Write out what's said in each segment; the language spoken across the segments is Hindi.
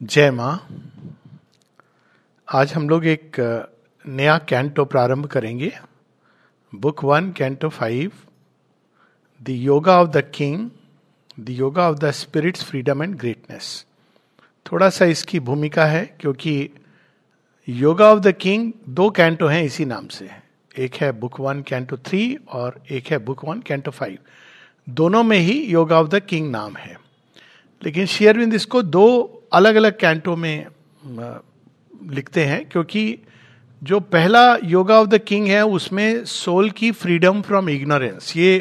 जय माँ। आज हम लोग एक नया कैंटो प्रारंभ करेंगे। Book 1 canto 5, the yoga of the king, the yoga of the spirit's freedom and greatness. थोड़ा सा इसकी भूमिका है क्योंकि योगा ऑफ द किंग दो कैंटो हैं इसी नाम से। एक है बुक 1 कैंटो 3 और एक है बुक 1 कैंटो 5। दोनों में ही योगा ऑफ द किंग नाम है, लेकिन श्री अरविंद इसको दो अलग अलग कैंटो में लिखते हैं क्योंकि जो पहला योगा ऑफ द किंग है उसमें सोल की फ्रीडम फ्रॉम इग्नोरेंस ये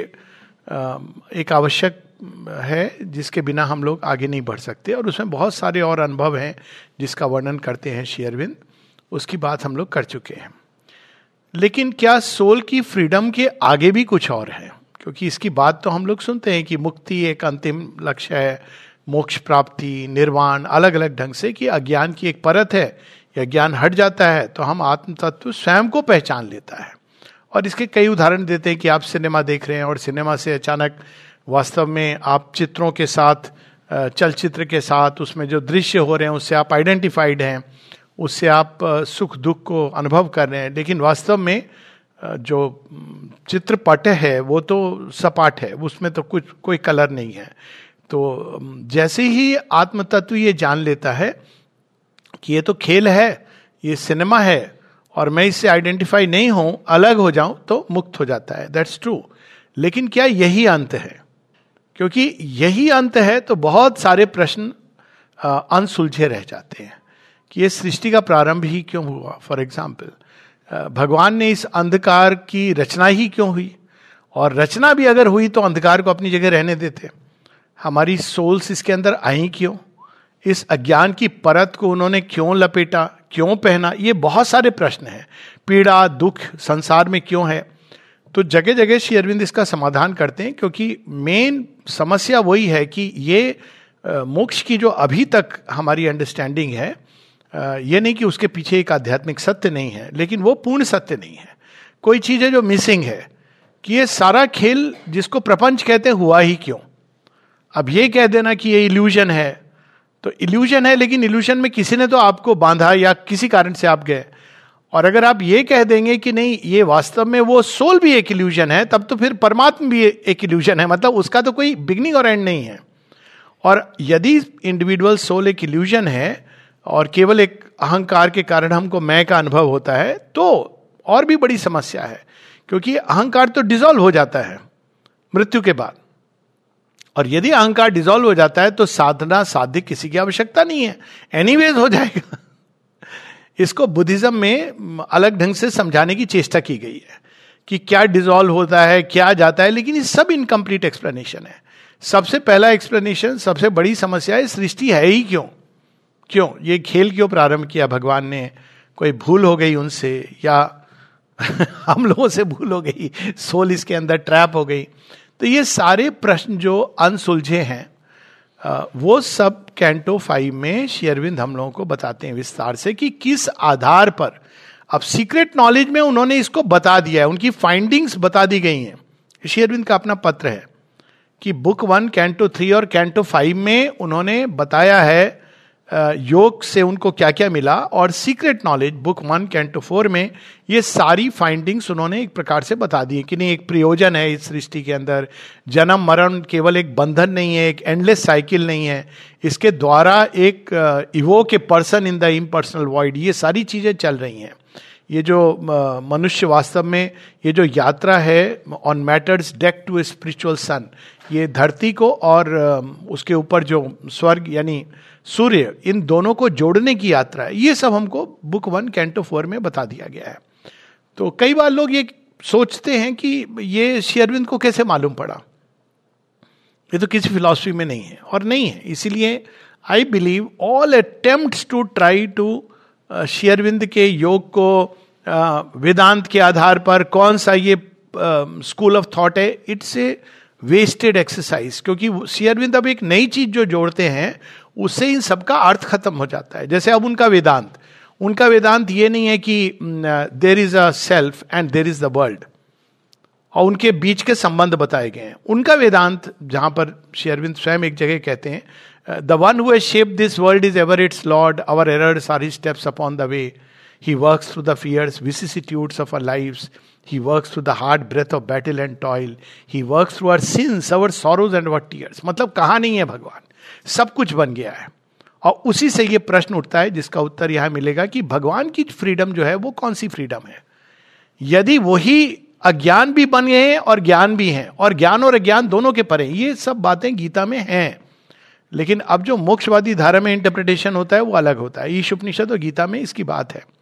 एक आवश्यक है जिसके बिना हम लोग आगे नहीं बढ़ सकते, और उसमें बहुत सारे और अनुभव हैं जिसका वर्णन करते हैं श्री अरविंद। उसकी बात हम लोग कर चुके हैं। लेकिन क्या सोल की फ्रीडम के आगे भी कुछ और है? क्योंकि इसकी बात तो हम लोग सुनते हैं कि मुक्ति एक अंतिम लक्ष्य है, मोक्ष प्राप्ति, निर्वाण, अलग अलग ढंग से कि अज्ञान की एक परत है, या ज्ञान हट जाता है तो हम आत्म तत्व स्वयं को पहचान लेता है। और इसके कई उदाहरण देते हैं कि आप सिनेमा देख रहे हैं और सिनेमा से अचानक वास्तव में आप चित्रों के साथ, चलचित्र के साथ, उसमें जो दृश्य हो रहे हैं उससे आप आइडेंटिफाइड हैं, उससे आप सुख दुख को अनुभव कर रहे हैं। लेकिन वास्तव में जो चित्रपट है वो तो सपाट है, उसमें तो कुछ कोई कलर नहीं है। तो जैसे ही आत्म तत्व ये जान लेता है कि ये तो खेल है, ये सिनेमा है और मैं इससे आइडेंटिफाई नहीं हूं, अलग हो जाऊं, तो मुक्त हो जाता है। That's true. लेकिन क्या यही अंत है? क्योंकि यही अंत है तो बहुत सारे प्रश्न अनसुलझे रह जाते हैं कि ये सृष्टि का प्रारंभ ही क्यों हुआ। फॉर एग्जाम्पल, भगवान ने इस अंधकार की रचना ही क्यों हुई? और रचना भी अगर हुई तो अंधकार को अपनी जगह रहने देते। हमारी सोल्स इसके अंदर आई क्यों? इस अज्ञान की परत को उन्होंने क्यों लपेटा, क्यों पहना? ये बहुत सारे प्रश्न हैं। पीड़ा दुख संसार में क्यों है? तो जगह जगह श्री अरविंद इसका समाधान करते हैं, क्योंकि मेन समस्या वही है कि ये मोक्ष की जो अभी तक हमारी अंडरस्टैंडिंग है, ये नहीं कि उसके पीछे एक आध्यात्मिक सत्य नहीं है, लेकिन वो पूर्ण सत्य नहीं है। कोई चीज है जो मिसिंग है कि ये सारा खेल जिसको प्रपंच कहते हैं हुआ ही क्यों? अब ये कह देना कि ये इल्यूजन है तो इल्यूजन है, लेकिन इल्यूजन में किसी ने तो आपको बांधा या किसी कारण से आप गए। और अगर आप ये कह देंगे कि नहीं, ये वास्तव में वो सोल भी एक इल्यूजन है, तब तो फिर परमात्मा भी एक इल्यूजन है, मतलब उसका तो कोई बिगनिंग और एंड नहीं है। और यदि इंडिविजुअल सोल एक इल्यूजन है और केवल एक अहंकार के कारण हमको मैं का अनुभव होता है, तो और भी बड़ी समस्या है, क्योंकि अहंकार तो डिसॉल्व हो जाता है मृत्यु के बाद। और यदि अहंकार डिसॉल्व हो जाता है तो साधना साध्य किसी की आवश्यकता नहीं है, एनीवेज हो जाएगा। इसको बुद्धिज्म में अलग ढंग से समझाने की चेष्टा की गई है कि क्या डिसॉल्व होता है, क्या जाता है, लेकिन ये सब इनकम्प्लीट एक्सप्लेनेशन है। सबसे पहला एक्सप्लेनेशन, सबसे बड़ी समस्या है सृष्टि है ही क्यों? क्यों ये खेल क्यों प्रारंभ किया भगवान ने? कोई भूल हो गई उनसे, या हम लोगों से भूल हो गई, सोल इसके अंदर ट्रैप हो गई? तो ये सारे प्रश्न जो अनसुलझे हैं वो सब कैंटो 5 में श्री अरविंद हम लोगों को बताते हैं विस्तार से कि किस आधार पर। अब सीक्रेट नॉलेज में उन्होंने इसको बता दिया है, उनकी फाइंडिंग्स बता दी गई हैं। श्री अरविंद का अपना पत्र है कि बुक 1 कैंटो 3 और कैंटो 5 में उन्होंने बताया है योग से उनको क्या क्या मिला, और सीक्रेट नॉलेज बुक 1 कैंटो 4 में ये सारी फाइंडिंग्स उन्होंने एक प्रकार से बता दी कि नहीं, एक प्रयोजन है इस सृष्टि के अंदर। जन्म मरण केवल एक बंधन नहीं है, एक एंडलेस साइकिल नहीं है, इसके द्वारा एक evoke a person in the impersonal void, ये सारी चीजें चल रही हैं। ये जो मनुष्य वास्तव में ये जो यात्रा है on matter's deck to a spiritual sun, ये धरती को और उसके ऊपर जो स्वर्ग यानी सूर्य, इन दोनों को जोड़ने की यात्रा है, ये सब हमको बुक 1 कैंटो 4 में बता दिया गया है। तो कई बार लोग ये सोचते हैं कि ये श्री अरविंद को कैसे मालूम पड़ा, ये तो किसी फिलॉसफी में नहीं है, और नहीं है। इसीलिए I believe all attempts to try to Shri Aurobindo के योग को वेदांत के आधार पर कौन सा ये स्कूल ऑफ थॉट है, इट्स ए वेस्टेड एक्सरसाइज। क्योंकि श्री अरविंद अब एक नई चीज जो जोड़ते हैं उससे इन सबका अर्थ खत्म हो जाता है। जैसे अब उनका वेदांत ये नहीं है कि there is a self and there is the world, और उनके बीच के संबंध बताए गए हैं। उनका वेदांत, जहां पर श्री अरविंद स्वयं एक जगह कहते हैं the one who has shaped this world is ever its lord, our errors are his steps upon the way, he works through the fierce vicissitudes of our lives, he works through the hard breath of battle and toil, he works through our sins, our sorrows and our tears. मतलब कहाँ नहीं है भगवान, सब कुछ बन गया है. और उसी से ये प्रश्न उठता है जिसका उत्तर यहां मिलेगा कि भगवान की फ्रीडम जो है वो कौन सी फ्रीडम है. यदि वही अज्ञान भी बन गए हैं और ज्ञान भी हैं, और ज्ञान और अज्ञान दोनों के परे, ये सब बातें गीता में हैं. लेकिन अब जो मोक्षवादी धारा में इंटरप्रिटेशन होता है वो अलग होता है. ईश उपनिषद और गीता में इसकी बात है.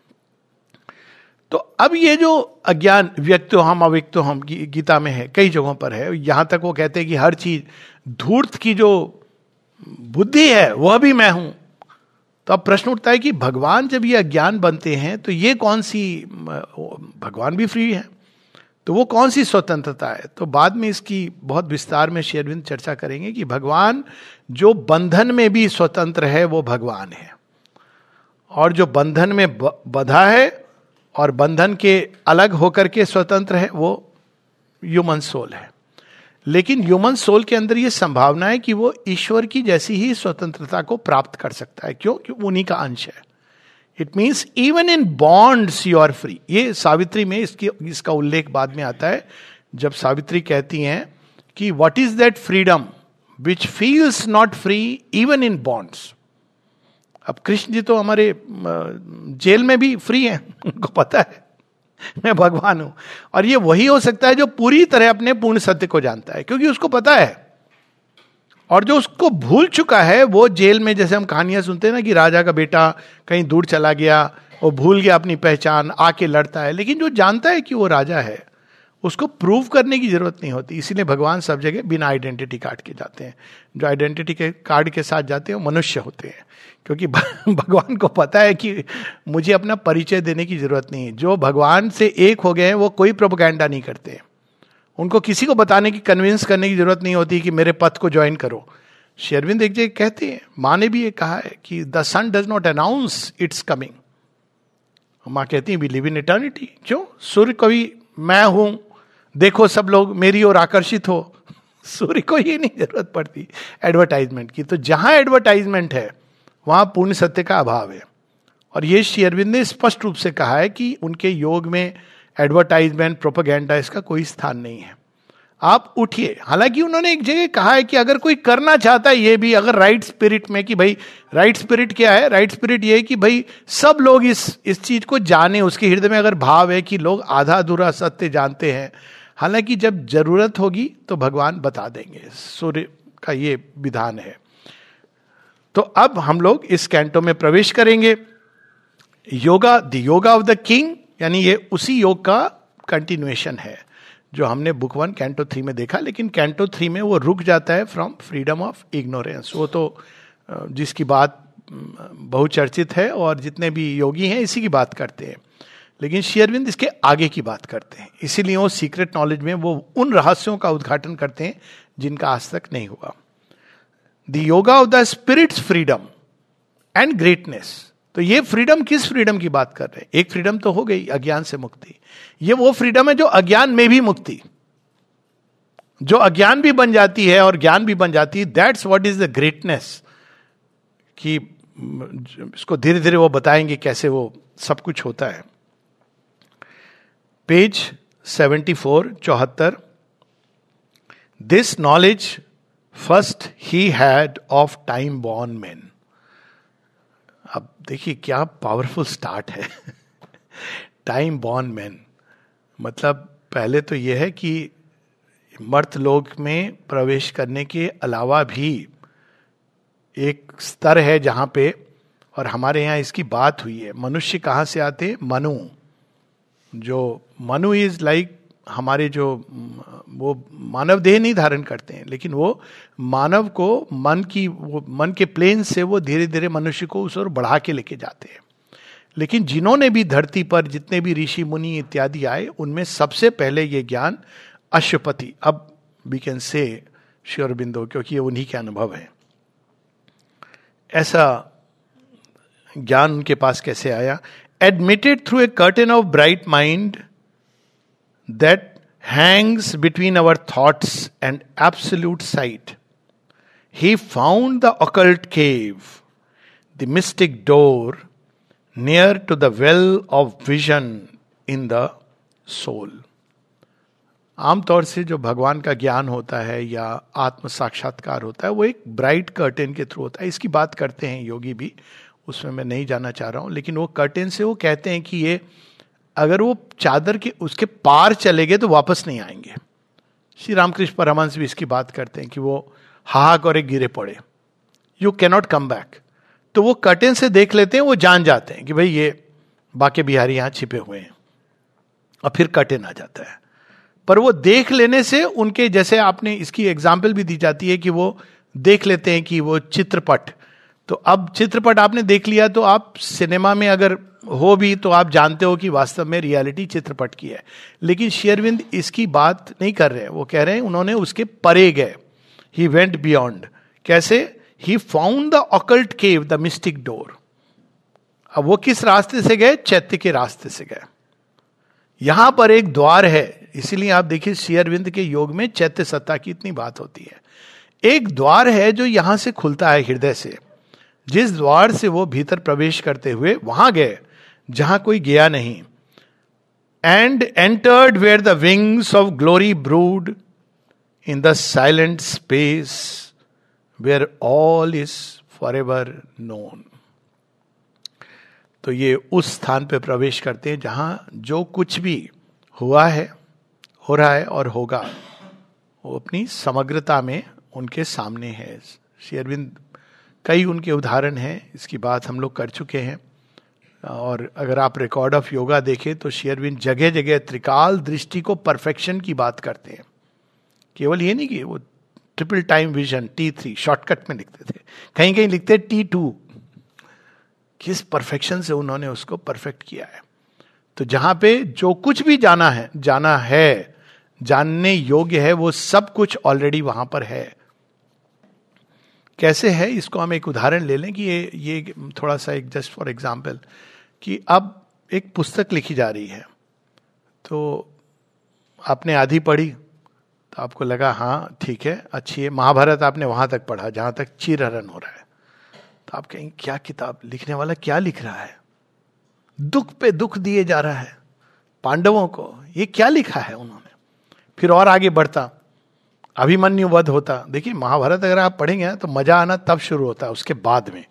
तो अब ये जो अज्ञान, व्यक्तो हम अव्यक्तो हम, गीता में है, कई जगहों पर है. यहां तक वो कहते हैं कि हर चीज, धूर्त की जो बुद्धि है वह भी मैं हूं. तो अब प्रश्न उठता है कि भगवान जब ये अज्ञान बनते हैं तो ये कौन सी, भगवान भी फ्री है तो वो कौन सी स्वतंत्रता है. तो बाद में इसकी बहुत विस्तार में श्री अरविंद चर्चा करेंगे कि भगवान जो बंधन में भी स्वतंत्र है वो भगवान है, और जो बंधन में बंधा है और बंधन के अलग होकर के स्वतंत्र है वो ह्यूमन सोल है. लेकिन ह्यूमन सोल के अंदर ये संभावना है कि वो ईश्वर की जैसी ही स्वतंत्रता को प्राप्त कर सकता है. क्यों? क्योंकि उन्हीं का अंश है. It means even in bonds you are free. ये सावित्री में इसका उल्लेख बाद में आता है, जब सावित्री कहती हैं कि what is that freedom which feels not free even in bonds. अब कृष्ण जी तो हमारे जेल में भी फ्री हैं, उनको पता है मैं भगवान हूं. और ये वही हो सकता है जो पूरी तरह अपने पूर्ण सत्य को जानता है, क्योंकि उसको पता है. और जो उसको भूल चुका है वो जेल में, जैसे हम कहानियां सुनते हैं ना कि राजा का बेटा कहीं दूर चला गया, वो भूल गया अपनी पहचान, आके लड़ता है. लेकिन जो जानता है कि वो राजा है उसको प्रूव करने की जरूरत नहीं होती. इसीलिए भगवान सब जगह बिना आइडेंटिटी कार्ड के जाते हैं. जो आइडेंटिटी के कार्ड के साथ जाते हैं वो मनुष्य होते हैं, क्योंकि भगवान को पता है कि मुझे अपना परिचय देने की जरूरत नहीं है. जो भगवान से एक हो गए हैं वो कोई प्रोपेगेंडा नहीं करते. उनको किसी को बताने की, कन्विंस करने की जरूरत नहीं होती कि मेरे पथ को ज्वाइन करो. श्री अरविंद एक जगह कहते हैं, माँ ने भी ये कहा है कि the sun does not announce its coming. माँ कहती है वी लिव इन इटर्निटी. क्यों? सूर्य को भी मैं हूं, देखो सब लोग मेरी ओर आकर्षित हो. सूर्य को ये नहीं जरूरत पड़ती एडवर्टाइजमेंट की. तो जहां एडवर्टाइजमेंट है वहां पूर्ण सत्य का अभाव है. और ये श्री अरविंद ने स्पष्ट रूप से कहा है कि उनके योग में एडवर्टाइजमेंट, प्रोपेगेंडा, इसका कोई स्थान नहीं है. आप उठिए. हालांकि उन्होंने एक जगह कहा है कि अगर कोई करना चाहता है ये भी, अगर राइट स्पिरिट में, कि भाई राइट स्पिरिट क्या है? राइट स्पिरिट ये है कि भाई सब लोग इस चीज को जाने. उसके हृदय में अगर भाव है कि लोग आधा अधूरा सत्य जानते हैं, हालांकि जब जरूरत होगी तो भगवान बता देंगे. सूर्य का ये विधान है. तो अब हम लोग इस कैंटो में प्रवेश करेंगे. Yoga, the yoga of the king, यानी ये उसी योग का कंटिन्यूएशन है जो हमने बुक 1 कैंटो 3 में देखा. लेकिन कैंटो 3 में वो रुक जाता है फ्रॉम फ्रीडम ऑफ इग्नोरेंस. वो तो जिसकी बात बहुचर्चित है और जितने भी योगी हैं इसी की बात करते हैं. लेकिन श्री अरविंद इसके आगे की बात करते हैं. इसीलिए वो सीक्रेट नॉलेज में वो उन रहस्यों का उद्घाटन करते हैं जिनका आज तक नहीं हुआ. The yoga of the spirit's freedom and greatness. तो ये फ्रीडम किस फ्रीडम की बात कर रहे हैं? एक फ्रीडम तो हो गई अज्ञान से मुक्ति. ये वो फ्रीडम है जो अज्ञान में भी मुक्ति, जो अज्ञान भी बन जाती है और ज्ञान भी बन जाती है. That's what is the greatness. कि इसको धीरे धीरे वो बताएंगे कैसे वो सब कुछ होता है. Page 74. This knowledge first he had of time born man. अब देखिए क्या पावरफुल स्टार्ट है. टाइम बॉर्न मैन मतलब पहले तो यह है कि मर्तलोक में प्रवेश करने के अलावा भी एक स्तर है जहां पे, और हमारे यहाँ इसकी बात हुई है, मनुष्य कहाँ से आते हैं? मनु. जो मनु इज लाइक हमारे जो वो मानव देह नहीं धारण करते हैं, लेकिन वो मानव को मन के प्लेन से वो धीरे धीरे मनुष्य को उस ओर बढ़ा के लेके जाते हैं. लेकिन जिन्होंने भी धरती पर जितने भी ऋषि मुनि इत्यादि आए, उनमें सबसे पहले ये ज्ञान अश्वपति, अब we can say Shri Aurobindo, क्योंकि ये उन्हीं के अनुभव है, ऐसा ज्ञान उनके पास कैसे आया? Admitted through a curtain of bright mind that hangs between our thoughts and absolute sight. He found the occult cave, the mystic door, near to the well of vision in the soul. आमतौर से जो भगवान का ज्ञान होता है या आत्म साक्षात्कार होता है वो एक ब्राइट कर्टेन के थ्रू होता है. इसकी बात करते हैं योगी भी, उसमें मैं नहीं जाना चाह रहा हूं, लेकिन वो कर्टेन से वो कहते हैं कि ये अगर वो चादर के उसके पार चले गए तो वापस नहीं आएंगे. श्री रामकृष्ण परमहंस भी इसकी बात करते हैं कि वो हाहाक और एक गिरे पड़े, यू कैनॉट कम बैक. तो वो कर्टेन से देख लेते हैं, वो जान जाते हैं कि भाई ये बाके बिहारी यहां छिपे हुए हैं, और फिर कर्टेन आ जाता है. पर वो देख लेने से उनके, जैसे आपने इसकी एग्जाम्पल भी दी जाती है कि वो देख लेते हैं कि वो चित्रपट, तो अब चित्रपट आपने देख लिया तो आप सिनेमा में अगर हो भी तो आप जानते हो कि वास्तव में रियलिटी चित्रपट की है. लेकिन श्री अरविंद इसकी बात नहीं कर रहे हैं, वो कह रहे हैं उन्होंने उसके परे गए. He went beyond. कैसे? He found the occult cave, the mystic door. अब वो किस रास्ते से गए? चैत्य के रास्ते से गए. यहां पर एक द्वार है, इसीलिए आप देखिए श्री अरविंद के योग में चैत्य सत्ता की इतनी बात होती है. एक द्वार है जो यहां से खुलता है हृदय से, जिस द्वार से वो भीतर प्रवेश करते हुए वहां गए जहां कोई गया नहीं. And entered where the wings of glory brood in the silent space where all is for ever known. तो ये उस स्थान पे प्रवेश करते हैं जहां जो कुछ भी हुआ है, हो रहा है और होगा, वो अपनी समग्रता में उनके सामने है. श्री अरविंद, कई उनके उदाहरण हैं, इसकी बात हम लोग कर चुके हैं. और अगर आप रिकॉर्ड ऑफ योगा देखें तो श्री अरविंद जगह जगह त्रिकाल दृष्टि को परफेक्शन की बात करते हैं. केवल ये नहीं कि वो triple time vision T3 shortcut में लिखते थे, कहीं कहीं लिखते T2. किस परफेक्शन से उन्होंने उसको परफेक्ट किया है. तो जहां पे जो कुछ भी जाना है, जानने योग्य है, वो सब कुछ ऑलरेडी वहां पर है. कैसे है, इसको हम एक उदाहरण ले लें कि ये थोड़ा सा एक जस्ट फॉर एग्जांपल, कि अब एक पुस्तक लिखी जा रही है, तो आपने आधी पढ़ी तो आपको लगा हाँ ठीक है, अच्छी है. महाभारत आपने वहां तक पढ़ा जहां तक चीरहरण हो रहा है, तो आप कहेंगे क्या किताब, लिखने वाला क्या लिख रहा है, दुख पे दुख दिए जा रहा है पांडवों को, ये क्या लिखा है उन्होंने. फिर और आगे बढ़ता, अभिमन्यु वध होता. देखिए महाभारत अगर आप पढ़ेंगे ना तो मजा आना तब शुरू होता है उसके बाद में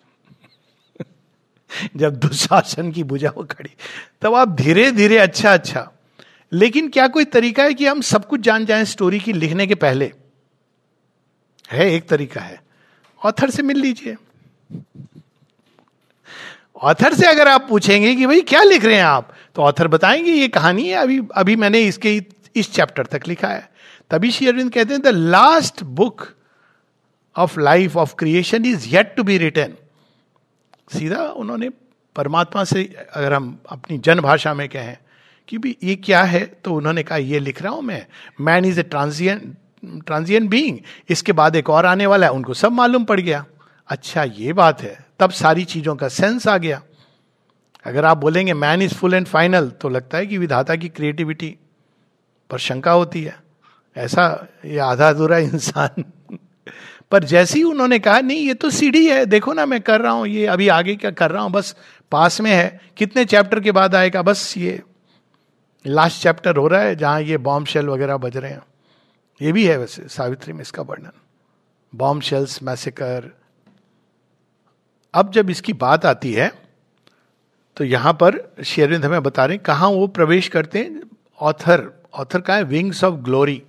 जब दुशासन की भुजा हो खड़ी, तब आप धीरे धीरे अच्छा. लेकिन क्या कोई तरीका है कि हम सब कुछ जान जाएं स्टोरी की लिखने के पहले? है, एक तरीका है, ऑथर से मिल लीजिए. ऑथर से अगर आप पूछेंगे कि भाई क्या लिख रहे हैं आप, तो ऑथर बताएंगे ये कहानी है, अभी मैंने इसके इस चैप्टर तक लिखा है. तभी श्री अरविंद कहते हैं the last book of life of creation is yet to be written. सीधा उन्होंने परमात्मा से, अगर हम अपनी जन भाषा में कहें कि भी ये क्या है, तो उन्होंने कहा ये लिख रहा हूं मैं, man is a transient being, इसके बाद एक और आने वाला है. उनको सब मालूम पड़ गया, अच्छा ये बात है, तब सारी चीजों का सेंस आ गया. अगर आप बोलेंगे man is full and final, तो लगता है कि विधाता की क्रिएटिविटी पर शंका होती है, ऐसा ये आधा अधूरा इंसान. पर जैसे ही उन्होंने कहा नहीं ये तो सीढ़ी है, देखो ना मैं कर रहा हूं, ये अभी आगे क्या कर रहा हूं, बस पास में है, कितने चैप्टर के बाद आएगा, बस ये लास्ट चैप्टर हो रहा है जहां ये बॉम्ब शेल वगैरह बज रहे हैं. ये भी है वैसे सावित्री में इसका वर्णन, बॉम्ब शेल्स, मैसेकर. अब जब इसकी बात आती है तो यहां पर श्री अरविंद हमें बता रहे हैं कहां वो प्रवेश करते हैं. ऑथर का है विंग्स ऑफ ग्लोरी,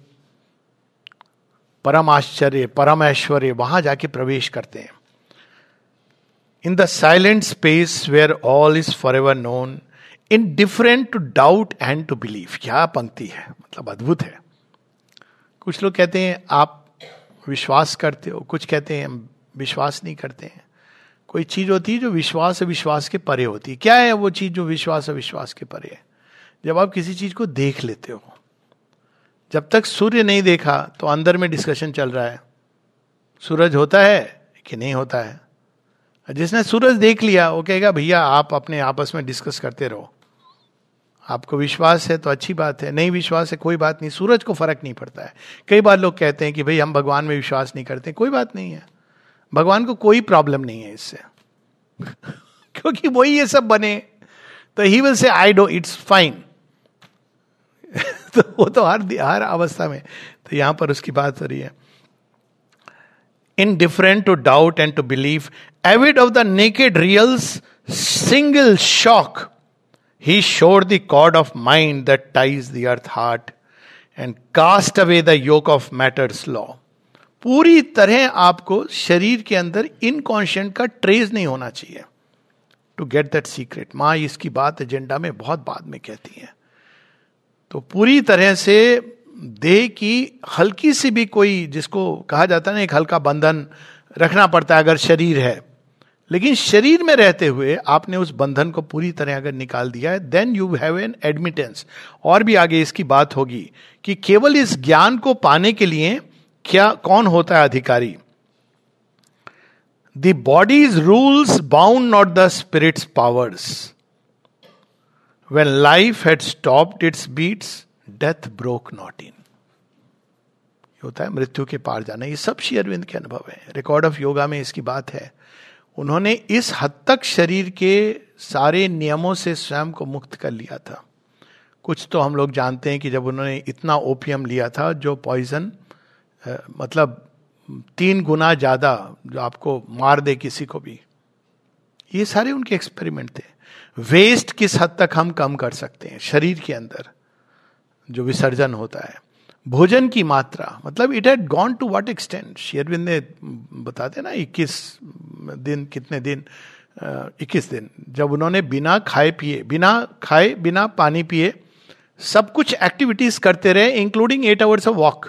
परम आश्चर्य, परम ऐश्वर्य, वहां जाके प्रवेश करते हैं. In the silent space where all is for ever known, indifferent to doubt and to believe. क्या पंक्ति है, मतलब अद्भुत है. कुछ लोग कहते हैं आप विश्वास करते हो, कुछ कहते हैं हम विश्वास नहीं करते हैं. कोई चीज होती है जो विश्वास और विश्वास के परे होती है. क्या है वो चीज जो विश्वास और विश्वास के परे है? जब आप किसी चीज को देख लेते हो. जब तक सूर्य नहीं देखा तो अंदर में डिस्कशन चल रहा है, सूरज होता है कि नहीं होता है. जिसने सूरज देख लिया वो कहेगा भैया आप अपने आपस में डिस्कस करते रहो, आपको विश्वास है तो अच्छी बात है, नहीं विश्वास है कोई बात नहीं, सूरज को फर्क नहीं पड़ता है. कई बार लोग कहते हैं कि भाई हम भगवान में विश्वास नहीं करते, कोई बात नहीं है, भगवान को कोई प्रॉब्लम नहीं है इससे क्योंकि वही ये सब बने, तो he will say I do it's fine. तो वो तो हर अवस्था में, तो यहां पर उसकी बात हो रही है। Indifferent to doubt and to belief, avid of the naked real's single shock, he showed the cord of mind that ties the earth heart and cast away the yoke of matter's law. पूरी तरह आपको शरीर के अंदर इनकॉन्शियंट का ट्रेस नहीं होना चाहिए टू गेट दैट सीक्रेट। माँ इसकी बात एजेंडा में बहुत बाद में कहती है। तो पूरी तरह से देह की हल्की सी भी कोई, जिसको कहा जाता है ना एक हल्का बंधन रखना पड़ता है अगर शरीर है, लेकिन शरीर में रहते हुए आपने उस बंधन को पूरी तरह अगर निकाल दिया है, then you have an admittance. और भी आगे इसकी बात होगी कि केवल इस ज्ञान को पाने के लिए क्या कौन होता है अधिकारी। The body's rules bound not the spirit's powers, when life had stopped its beats death broke not in. होता है मृत्यु के पार जाना। ये सब श्री अरविंद के अनुभव है। रिकॉर्ड ऑफ योगा में इसकी बात है। उन्होंने इस हद तक शरीर के सारे नियमों से स्वयं को मुक्त कर लिया था। कुछ तो हम लोग जानते हैं कि जब उन्होंने इतना ओपियम लिया था जो पॉइजन, मतलब 3 गुना ज्यादा, जो आपको मार दे किसी को भी। ये सारे उनके एक्सपेरिमेंट थे। वेस्ट किस हद तक हम कम कर सकते हैं शरीर के अंदर जो विसर्जन होता है। भोजन की मात्रा, मतलब it had gone to what extent. शेरविंद ने बताते ना 21 दिन, कितने दिन, 21 दिन जब उन्होंने बिना खाए बिना पानी पिए सब कुछ एक्टिविटीज करते रहे, इंक्लूडिंग 8 आवर्स ऑफ वॉक,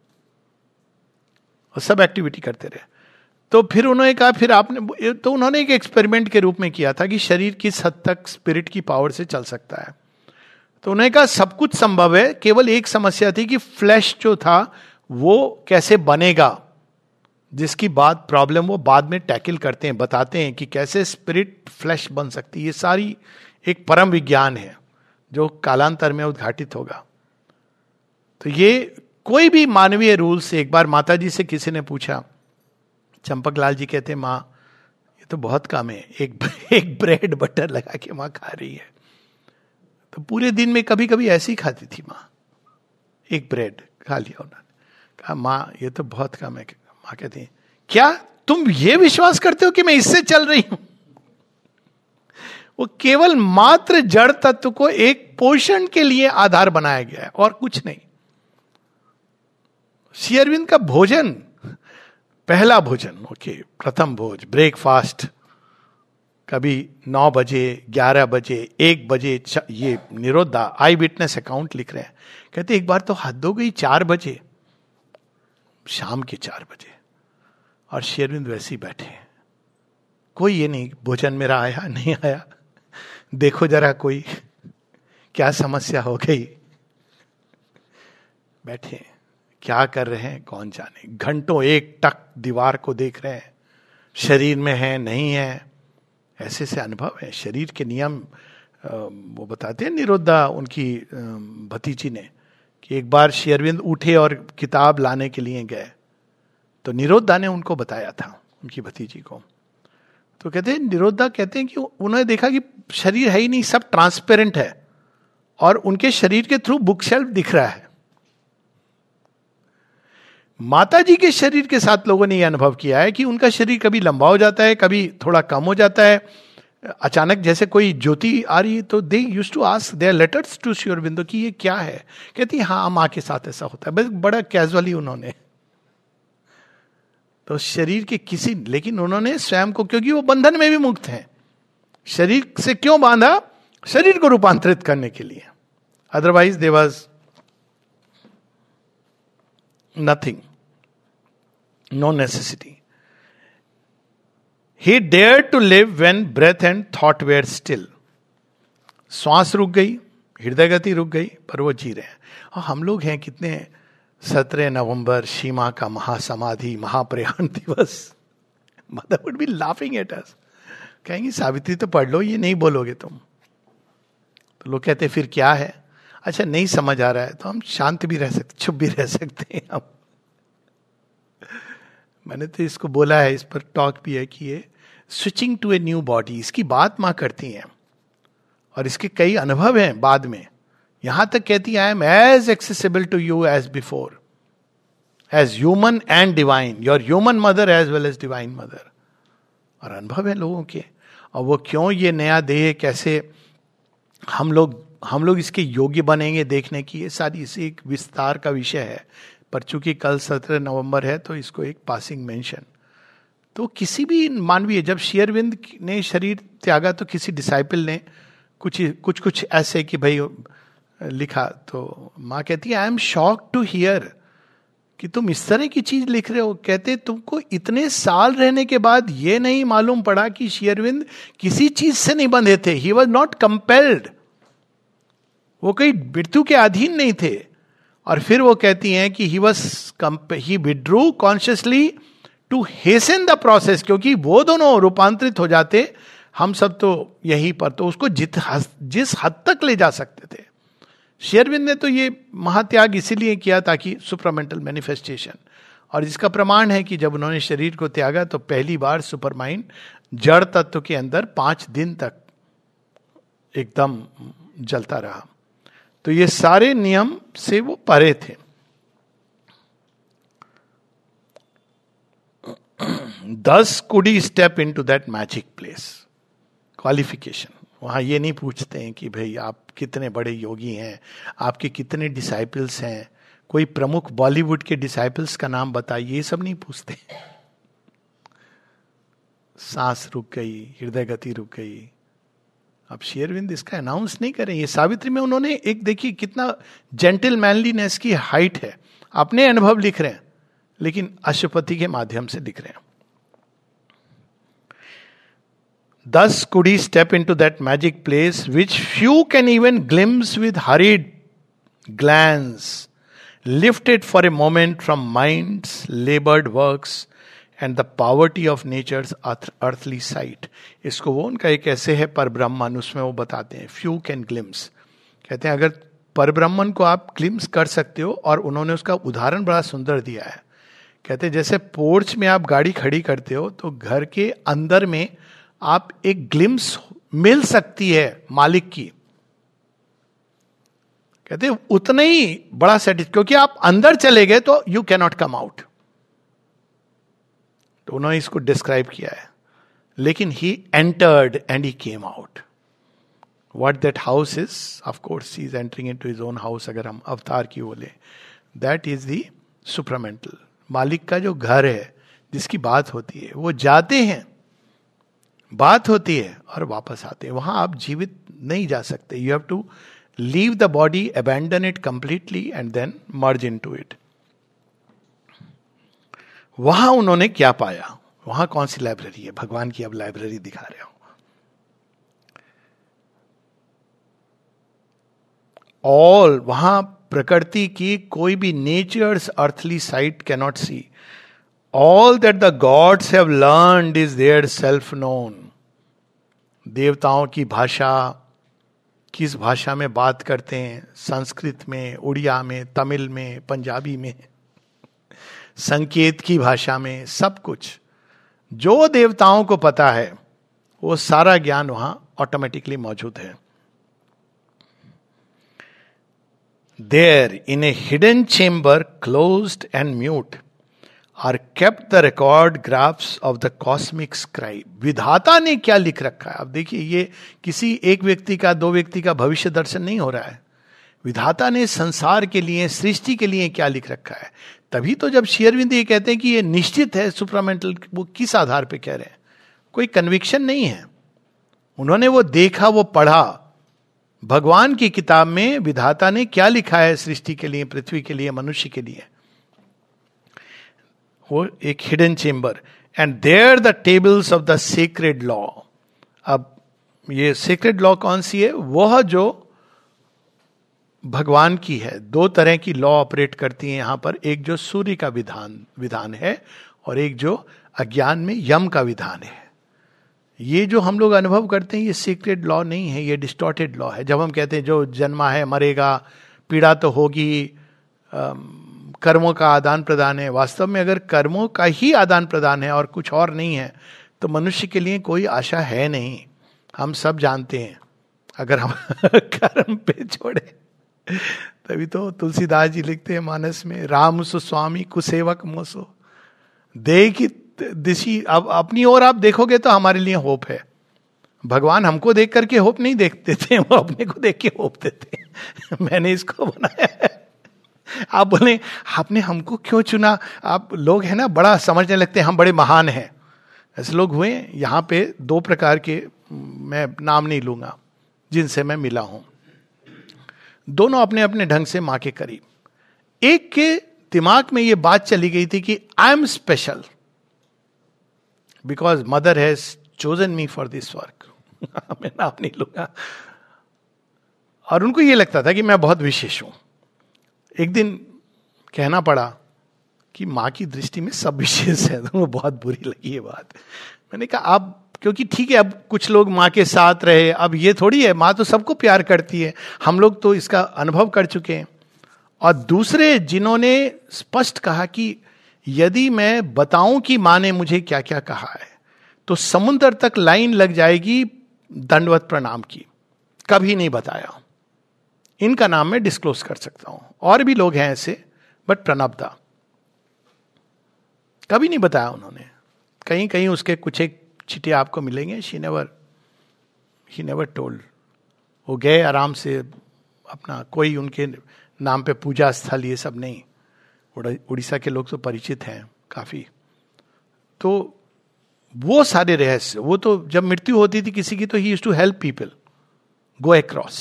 और सब एक्टिविटी करते रहे। तो फिर उन्होंने कहा, फिर आपने, तो उन्होंने एक एक्सपेरिमेंट के रूप में किया था कि शरीर किस हद तक स्पिरिट की पावर से चल सकता है। तो उन्होंने कहा सब कुछ संभव है, केवल एक समस्या थी कि फ्लैश जो था वो कैसे बनेगा, जिसकी बात प्रॉब्लम वो बाद में टैकल करते हैं, बताते हैं कि कैसे स्पिरिट फ्लैश बन सकती है। ये सारी एक परम विज्ञान है जो कालांतर में उद्घाटित होगा। तो ये कोई भी मानवीय रूल से, एक बार माता जी से किसी ने पूछा, चंपक लाल जी कहते, माँ ये तो बहुत कम है, एक ब्रेड बटर लगा के माँ खा रही है। तो पूरे दिन में कभी कभी ऐसे ही खाती थी माँ, एक ब्रेड खा लिया उन्होंने। कहा माँ ये तो बहुत कम है। माँ कहती है क्या तुम ये विश्वास करते हो कि मैं इससे चल रही हूं? वो केवल मात्र जड़ तत्व को एक पोषण के लिए आधार बनाया गया है और कुछ नहीं। श्री अरविंद का भोजन, पहला भोजन, ओके, प्रथम भोज, ब्रेकफास्ट, कभी 9 बजे, 11 बजे, 1 बजे, ये निरोधा आई विटनेस अकाउंट लिख रहे हैं। कहते एक बार तो हद हो गई, 4 बजे, शाम के 4 बजे, और श्री अरविंद वैसे ही बैठे, कोई ये नहीं भोजन मेरा आया नहीं आया, देखो जरा कोई क्या समस्या हो गई। बैठे क्या कर रहे हैं कौन जाने, घंटों एक टक दीवार को देख रहे हैं, शरीर में है नहीं है, ऐसे से अनुभव है। शरीर के नियम वो बताते हैं निरोधा, उनकी भतीजी ने, कि एक बार श्री अरविंद उठे और किताब लाने के लिए गए, तो निरोधा ने उनको बताया था, उनकी भतीजी को। तो कहते हैं निरोधा कहते हैं कि उन्होंने देखा कि शरीर है ही नहीं, सब ट्रांसपेरेंट है, और उनके शरीर के थ्रू बुक शेल्फ दिख रहा है। माता जी के शरीर के साथ लोगों ने यह अनुभव किया है कि उनका शरीर कभी लंबा हो जाता है, कभी थोड़ा कम हो जाता है। अचानक जैसे कोई ज्योति आ रही है तो they used to ask their letters to Shri Aurobindo कि ये क्या है। कहती हाँ माँ के साथ ऐसा होता है, बस बड़ा कैजुअली उन्होंने, तो शरीर के किसी, लेकिन उन्होंने स्वयं को, क्योंकि वो बंधन में भी मुक्त हैं, शरीर से क्यों बांधा? शरीर को रूपांतरित करने के लिए। Otherwise there was nothing, no necessity. He dared to live when breath and thought were still. श्वास रुक गई, हृदय गति रुक गई, पर वो जी रहे हैं। और हम लोग हैं कितने, 17 नवंबर सीमा का महासमाधि महाप्रयाण दिवस, mother would be laughing at us, कहेंगी सावित्री तो पढ़ लो, ये नहीं बोलोगे तुम। तो लोग कहते फिर क्या है? अच्छा नहीं समझ आ रहा है तो हम शांत भी रह सकते, चुप भी रह सकते हैं हम। मैंने तो इसको बोला है, इस पर टॉक भी है कि ये switching to a new body, इसकी बात माँ करती हैं और इसके कई अनुभव हैं बाद में। यहां तक कहती है I am as accessible to you as before, as human and divine, your human mother as well as divine mother. और अनुभव है लोगों के, और वो क्यों ये नया देह, कैसे हम लोग इसके योग्य बनेंगे देखने की, ये सारी इसी एक विस्तार का विषय है। पर चूंकि कल 17 नवंबर है तो इसको एक पासिंग मेंशन। तो किसी भी मानवीय, जब श्री अरविंद ने शरीर त्यागा तो किसी डिसाइपल ने कुछ ऐसे कि भाई लिखा, तो माँ कहती है I am shocked to hear कि तुम इस तरह की चीज लिख रहे हो। कहते तुमको इतने साल रहने के बाद ये नहीं मालूम पड़ा कि श्री अरविंद किसी चीज से नहीं बंधे थे। ही वॉज नॉट कंपेल्ड, वो कोई मृत्यु के अधीन नहीं थे। और फिर वो कहती हैं कि he withdrew consciously to hasten the process, क्योंकि वो दोनों रूपांतरित हो जाते, हम सब तो यहीं पर, तो उसको जिस हद तक ले जा सकते थे। श्री अरविंद ने तो ये महात्याग इसीलिए किया ताकि सुपरामेंटल मैनिफेस्टेशन, और इसका प्रमाण है कि जब उन्होंने शरीर को त्यागा तो पहली बार सुपरमाइंड जड़ तत्व के अंदर 5 दिन तक एकदम जलता रहा। तो ये सारे नियम से वो परे थे। Thus could he step into that magic place. Qualification, वहां ये नहीं पूछते हैं कि भाई आप कितने बड़े योगी हैं, आपके कितने डिसाइपल्स हैं, कोई प्रमुख बॉलीवुड के डिसाइपल्स का नाम बताइए, ये सब नहीं पूछते। सांस रुक गई, हृदय गति रुक गई। अब श्री अरविंद इसका अनाउंस नहीं करें। ये सावित्री में उन्होंने एक, देखिए कितना जेंटल मैनलीनेस की हाइट है, अपने अनुभव लिख रहे हैं लेकिन अशुपति के माध्यम से लिख रहे हैं। Thus could he step into that magic place which few can even glimpse with hurried glance, lifted for a moment from mind's labored works and the poverty of nature's earthly sight. इसको वो उनका एक ऐसे है परब्रह्मन, उसमें वो बताते हैं few can glimpse, कहते हैं अगर परब्रह्मन को आप ग्लिम्स कर सकते हो, और उन्होंने उसका उदाहरण बड़ा सुंदर दिया है। कहते हैं जैसे पोर्च में आप गाड़ी खड़ी करते हो तो घर के अंदर में आप एक ग्लिम्स मिल सकती है मालिक की, कहते हैं उतना ही बड़ा सेटिस्फाइड, क्योंकि आप अंदर चले गए तो you can not come out. तो उन्होंने इसको डिस्क्राइब किया है, लेकिन ही entered and he came out. What that house is, of course he is entering into his own house, अगर हम अवतार की बोले, दैट इज द सुप्रामेंटल। मालिक का जो घर है जिसकी बात होती है, वो जाते हैं, बात होती है और वापस आते हैं। वहां आप जीवित नहीं जा सकते। You have to leave the body, abandon it completely and then merge into it. वहां उन्होंने क्या पाया, वहां कौन सी लाइब्रेरी है, भगवान की अब लाइब्रेरी दिखा रहे हो। ऑल, वहां प्रकृति की कोई भी nature's earthly sight cannot see. All that the gods have learned is their self known. देवताओं की भाषा, किस भाषा में बात करते हैं, संस्कृत में, उड़िया में, तमिल में, पंजाबी में, संकेत की भाषा में, सब कुछ जो देवताओं को पता है वो सारा ज्ञान वहां ऑटोमेटिकली मौजूद है। There in a hidden chamber closed and mute are kept the record graphs of the cosmic scribe. विधाता ने क्या लिख रखा है। अब देखिए, ये किसी एक व्यक्ति का, 2 व्यक्ति का भविष्य दर्शन नहीं हो रहा है। विधाता ने संसार के लिए, सृष्टि के लिए क्या लिख रखा है। तभी तो जब श्री अरविंद ये कहते हैं कि ये निश्चित है सुप्रामेंटल, वो किस आधार पे कह रहे हैं, कोई कन्विक्शन नहीं है। उन्होंने वो देखा, वो पढ़ा, भगवान की किताब में विधाता ने क्या लिखा है सृष्टि के लिए, पृथ्वी के लिए, मनुष्य के लिए। वो एक hidden chamber, and there the tables of the secret law. अब ये सीक्रेट लॉ कौन सी है, वह जो भगवान की है। 2 तरह की लॉ ऑपरेट करती है यहां पर, एक जो सूर्य का विधान है, और एक जो अज्ञान में यम का विधान है। ये जो हम लोग अनुभव करते हैं ये सीक्रेट लॉ नहीं है, ये डिस्टॉर्टेड लॉ है। जब हम कहते हैं जो जन्मा है मरेगा, पीड़ा तो होगी, कर्मों का आदान प्रदान है। वास्तव में अगर कर्मों का ही आदान प्रदान है और कुछ और नहीं है तो मनुष्य के लिए कोई आशा है नहीं। हम सब जानते हैं अगर हम कर्म पे छोड़े। तभी तो तुलसीदास जी लिखते हैं मानस में, राम सुस्वामी कुसेवक मोसो दे की दिशी। अब अपनी ओर आप देखोगे तो हमारे लिए होप है। भगवान हमको देख करके होप नहीं देखते थे, वो अपने को देख के होप देते मैंने इसको बनाया है। आप बोले आपने हमको क्यों चुना? आप लोग है ना बड़ा समझने लगते हैं हम बड़े महान हैं। ऐसे लोग हुए यहाँ पे 2 प्रकार के, मैं नाम नहीं लूंगा, जिनसे मैं मिला हूं। दोनों अपने अपने ढंग से मां के करीब। एक के दिमाग में ये बात चली गई थी कि I am special because mother has chosen me for this work. मैं नाम नहीं लूंगा। और उनको ये लगता था कि मैं बहुत विशेष हूं। एक दिन कहना पड़ा कि मां की दृष्टि में सब विशेष है, तो वो बहुत बुरी लगी ये बात। मैंने कहा आप, क्योंकि ठीक है अब कुछ लोग मां के साथ रहे, अब ये थोड़ी है मां तो सबको प्यार करती है, हम लोग तो इसका अनुभव कर चुके हैं। और दूसरे जिन्होंने स्पष्ट कहा कि यदि मैं बताऊं कि मां ने मुझे क्या क्या कहा है तो समुद्र तक लाइन लग जाएगी दंडवत प्रणाम की, कभी नहीं बताया। इनका नाम मैं डिस्क्लोज कर सकता हूं, और भी लोग हैं ऐसे, बट प्रणबदा कभी नहीं बताया उन्होंने। कहीं कहीं उसके कुछ एक चिट्ठी आपको मिलेंगे, ही नेवर टोल्ड। वो गए आराम से अपना, कोई उनके नाम पे पूजा स्थल ये सब नहीं। उड़ीसा के लोग तो परिचित हैं काफी। तो वो सारे रहस्य, वो तो जब मृत्यु होती थी किसी की तो he used to help people go across.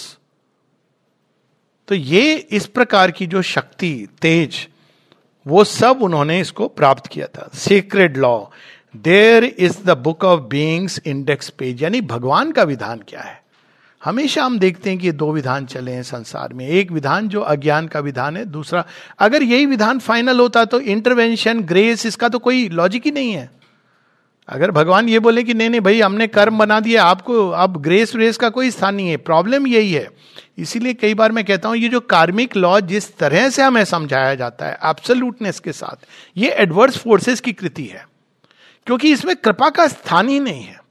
तो ये इस प्रकार की जो शक्ति, तेज, वो सब उन्होंने इसको प्राप्त किया था। Secret law, there is the book of beings index page. यानी भगवान का विधान क्या है। हमेशा हम देखते हैं कि 2 विधान चले हैं संसार में। एक विधान जो अज्ञान का विधान है, दूसरा, अगर यही विधान फाइनल होता तो इंटरवेंशन, ग्रेस, इसका तो कोई लॉजिक ही नहीं है। अगर भगवान ये बोले कि नहीं नहीं भाई हमने कर्म बना दिया, आपको अब ग्रेस व्रेस का कोई स्थान नहीं है, प्रॉब्लम यही है। इसीलिए कई बार मैं कहता हूं ये जो कार्मिक लॉ जिस तरह से हमें समझाया जाता है एब्सोल्यूटनेस के साथ, ये एडवर्स फोर्सेस की कृति है, क्योंकि इसमें कृपा का स्थान ही नहीं है।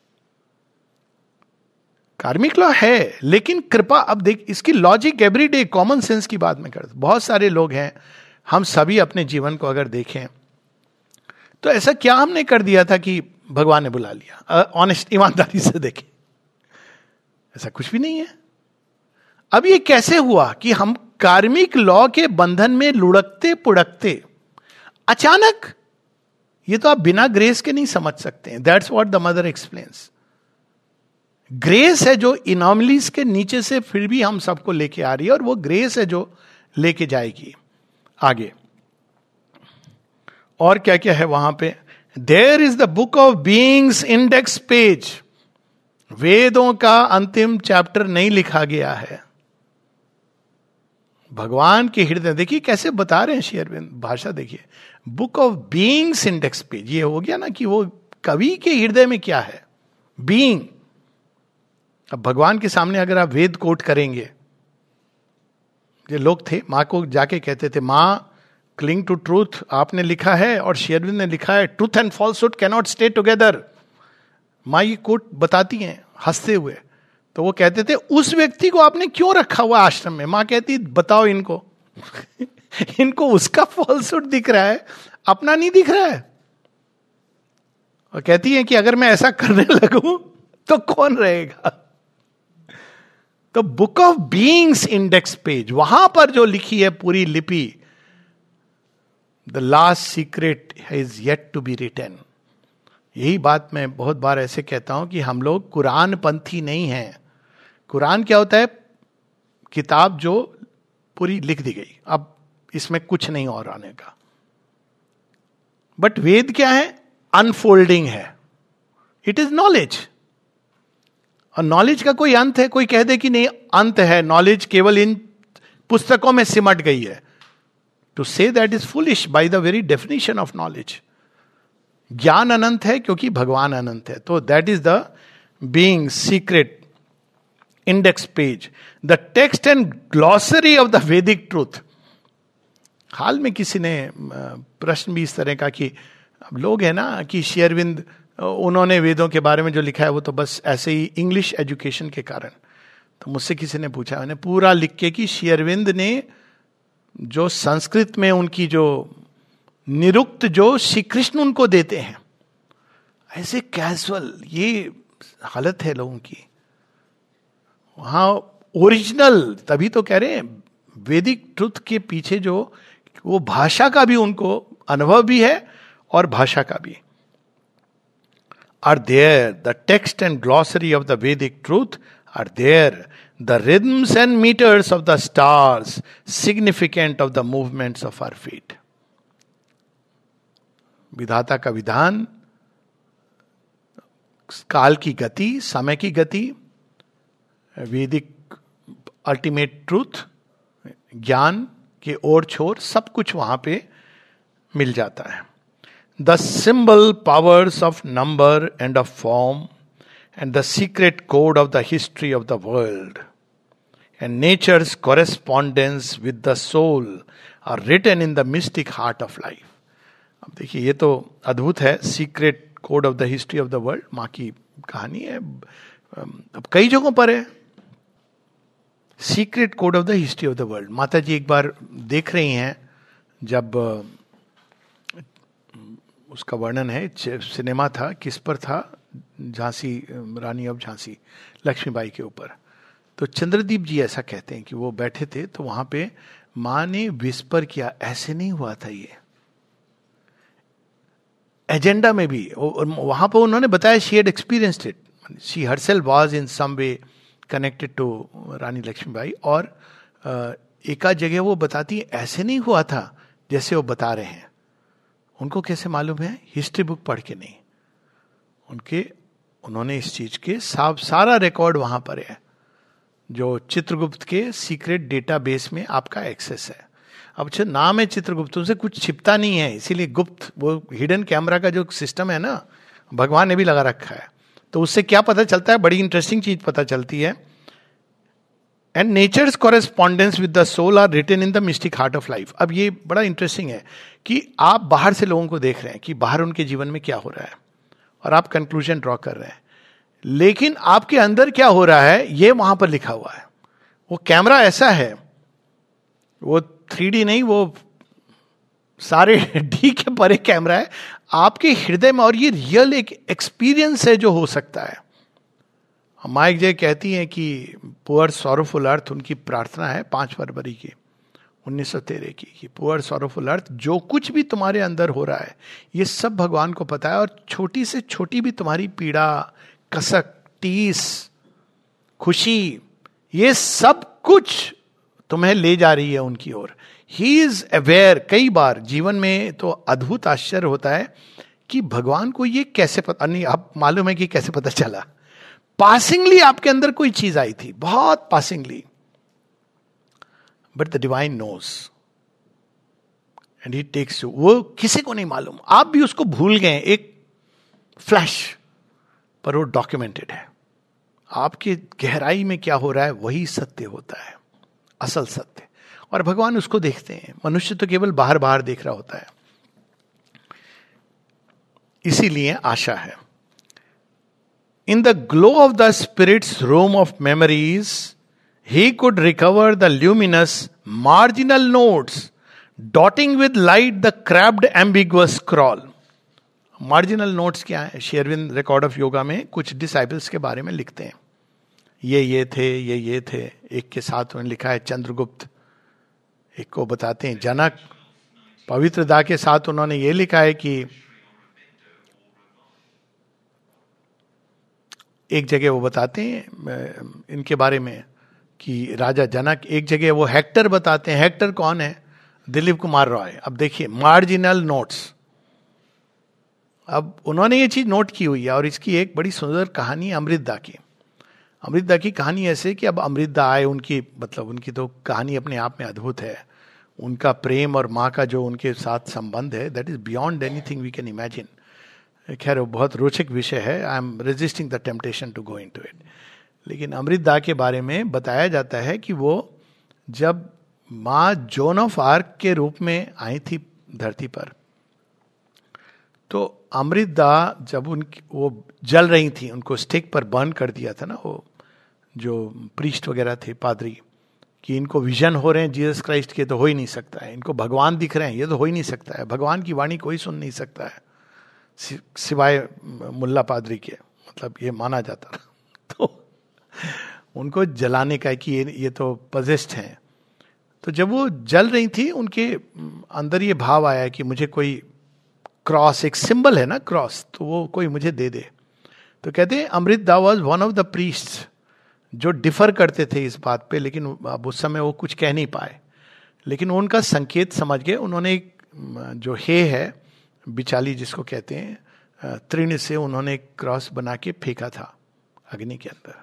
कार्मिक लॉ है लेकिन कृपा, अब देख इसकी लॉजिक एवरीडे कॉमन सेंस की बात मैं करता हूं। बहुत सारे लोग हैं, हम सभी अपने जीवन को अगर देखें तो ऐसा क्या हमने कर दिया था कि भगवान ने बुला लिया? ऑनेस्ट, ईमानदारी से देखें, ऐसा कुछ भी नहीं है। अब ये कैसे हुआ कि हम कार्मिक लॉ के बंधन में लुढ़कते पुढ़कते अचानक, ये तो आप बिना ग्रेस के नहीं समझ सकते हैं। That's what the mother explains. Grace है जो इनॉमलीज के नीचे से फिर भी हम सबको लेके आ रही है, और वो ग्रेस है जो लेके जाएगी आगे। और क्या क्या है वहां पे? There is the book of beings index page. वेदों का अंतिम चैप्टर नहीं लिखा गया है, भगवान के हृदय। देखिए कैसे बता रहे हैं श्री अरविंद, भाषा देखिए, book of beings index page. ये हो गया ना कि वो कवि के हृदय में क्या है, बीइंग। अब भगवान के सामने अगर आप वेद कोट करेंगे, ये लोग थे मां को जाके कहते थे, मां क्लिंग टू ट्रूथ आपने लिखा है और श्री अरविंद ने लिखा है, truth and falsehood cannot stay स्टे टुगेदर। मां ये कोट बताती हैं हंसते हुए। तो वो कहते थे उस व्यक्ति को आपने क्यों रखा हुआ आश्रम में? मां कहती बताओ इनको इनको उसका फॉल्सहुड दिख रहा है, अपना नहीं दिख रहा है। और कहती है कि अगर मैं ऐसा करने लगूं तो कौन रहेगा? तो book of beings index page, वहां पर जो लिखी है पूरी लिपि, the last secret is yet to be written. यही बात मैं बहुत बार ऐसे कहता हूं कि हम लोग कुरान पंथी नहीं हैं। कुरान क्या होता है? किताब जो पूरी लिख दी गई, अब इसमें कुछ नहीं और आने का। बट वेद क्या है? अनफोल्डिंग है, इट इज नॉलेज। और नॉलेज का कोई अंत है? कोई कह दे कि नहीं अंत है, नॉलेज केवल इन पुस्तकों में सिमट गई है, to say that is foolish by the very definition of knowledge. ज्ञान अनंत है क्योंकि भगवान अनंत है। तो that is the being secret index page, the text and glossary of the Vedic truth. हाल में किसी ने प्रश्न भी इस तरह का कि लोग है ना कि श्री अरविंद उन्होंने वेदों के बारे में जो लिखा है वो तो बस ऐसे ही इंग्लिश एजुकेशन के कारण। तो मुझसे किसी ने पूछा, मैंने पूरा लिख के कि श्री अरविंद ने जो संस्कृत में उनकी जो निरुक्त जो श्री कृष्ण उनको देते हैं, ऐसे कैजुअल, ये हालत है लोगों की। वहां ओरिजिनल, तभी तो कह रहे हैं वैदिक ट्रुथ के पीछे जो वो भाषा का भी उनको अनुभव भी है और भाषा का भी। Are there the text and glossary of the Vedic truth, are there the rhythms and meters of the stars significant of the movements of our feet. विधाता का विधान, काल की गति, समय की गति, वैदिक अल्टीमेट ट्रूथ, ज्ञान के ओर छोर, सब कुछ वहां पे मिल जाता है। The symbol powers of number and of form and the secret code of the history of the world and nature's correspondence with the soul are written in the mystic heart of life. अब देखिए ये तो अद्भुत है, secret code of the history of the world, माँ की कहानी है, अब कई जगहों पर है। Secret code of the history of the world, माता जी एक बार देख रही हैं, जब उसका वर्णन है, सिनेमा था, किस पर था, झांसी, रानी ऑफ झांसी, लक्ष्मीबाई के ऊपर। तो चंद्रदीप जी ऐसा कहते हैं कि वो बैठे थे तो वहां पे माँ ने विस्पर किया, ऐसे नहीं हुआ था ये। एजेंडा में भी वहां पर उन्होंने बताया, she had experienced it, she herself was in some way connected to Rani Lakshmibai. और एक आध जगह वो बताती है ऐसे नहीं हुआ था जैसे वो बता रहे हैं। उनको कैसे मालूम है? हिस्ट्री बुक पढ़ के नहीं, उन्होंने इस चीज के सारा रिकॉर्ड वहां पर है, जो चित्रगुप्त के सीक्रेट डेटाबेस में आपका एक्सेस है। अब अच्छा नाम है चित्रगुप्त, उनसे कुछ छिपता नहीं है, इसीलिए गुप्त, वो हिडन कैमरा का जो सिस्टम है ना, भगवान ने भी लगा रखा है। तो उससे क्या पता चलता है? बड़ी इंटरेस्टिंग चीज पता चलती है। And nature's correspondence with the soul are written in the mystic heart of life. अब ये बड़ा इंटरेस्टिंग है कि आप बाहर से लोगों को देख रहे हैं कि बाहर उनके जीवन में क्या हो रहा है और आप कंक्लूजन ड्रॉ कर रहे हैं, लेकिन आपके अंदर क्या हो रहा है ये वहां पर लिखा हुआ है। वो कैमरा ऐसा है, वो 3D नहीं, वो सारे डी के परे कैमरा है आपके हृदय में, और ये रियल एक एक्सपीरियंस है जो हो सकता है। माइक जय कहती हैं कि पुअर सॉरोफुल अर्थ, उनकी प्रार्थना है 5 फरवरी की 1913 की, कि पुअर सॉरोफुल अर्थ, जो कुछ भी तुम्हारे अंदर हो रहा है ये सब भगवान को पता है, और छोटी से छोटी भी तुम्हारी पीड़ा, कसक, टीस, खुशी, ये सब कुछ तुम्हें ले जा रही है उनकी ओर। He is aware. कई बार जीवन में तो अद्भुत आश्चर्य होता है कि भगवान को ये कैसे पता नहीं, आप मालूम है कि कैसे पता चला? पासिंगली आपके अंदर कोई चीज आई थी, बहुत passingly, but the divine knows and he takes you. वो किसी को नहीं मालूम, आप भी उसको भूल गए एक फ्लैश, पर वो डॉक्यूमेंटेड है। आपके गहराई में क्या हो रहा है वही सत्य होता है, असल सत्य, और भगवान उसको देखते हैं। मनुष्य तो केवल बाहर बाहर देख रहा होता है। इसीलिए आशा है। In the glow of the spirit's room of memories, he could recover the luminous marginal notes, dotting with light the crabbed ambiguous scroll. Marginal notes क्या है? Shri Arvind record of yoga में कुछ डिसाइपल्स के बारे में लिखते हैं, ये थे, ये थे। एक के साथ उन्होंने लिखा है चंद्रगुप्त, एक को बताते हैं जनक। पवित्र दा के साथ उन्होंने ये लिखा है कि एक जगह वो बताते हैं इनके बारे में कि राजा जनक, एक जगह वो हेक्टर बताते हैं। हेक्टर कौन है? दिलीप कुमार रॉय। अब देखिए मार्जिनल नोट्स, अब उन्होंने ये चीज नोट की हुई है। और इसकी एक बड़ी सुंदर कहानी है अमृतदा की। अमृतदा की कहानी ऐसे कि अब अमृतदा आए, उनकी तो कहानी अपने आप में अद्भुत है। उनका प्रेम और माँ का जो उनके साथ संबंध है, that is beyond anything we can imagine. खैर वो बहुत रोचक विषय है, I am resisting the temptation to go into it. लेकिन अमृतदा के बारे में बताया जाता है कि वो जब माँ जोन ऑफ आर्क के रूप में आई थी धरती पर, तो अमृता जब उनकी वो जल रही थी, उनको स्टिक पर बर्न कर दिया था ना वो जो प्रीस्ट वगैरह थे, पादरी, कि इनको विजन हो रहे हैं जीसस क्राइस्ट के, तो हो ही नहीं सकता है, इनको भगवान दिख रहे हैं, ये तो हो ही नहीं सकता है, भगवान की वाणी कोई सुन नहीं सकता है सिवाय मुल्ला पादरी के, मतलब ये माना जाता था। तो उनको जलाने का कि ये तो पजेस्ट हैं। तो जब वो जल रही थी, उनके अंदर ये भाव आया कि मुझे कोई क्रॉस, एक सिंबल है ना क्रॉस, तो वो कोई मुझे दे दे। तो कहते हैं Amrita was one of the priest जो डिफर करते थे इस बात पे, लेकिन अब उस समय वो कुछ कह नहीं पाए, लेकिन वो उनका संकेत समझ गए। उन्होंने एक जो है बिचाली जिसको कहते हैं, तृण से उन्होंने एक क्रॉस बना के फेंका था अग्नि के अंदर।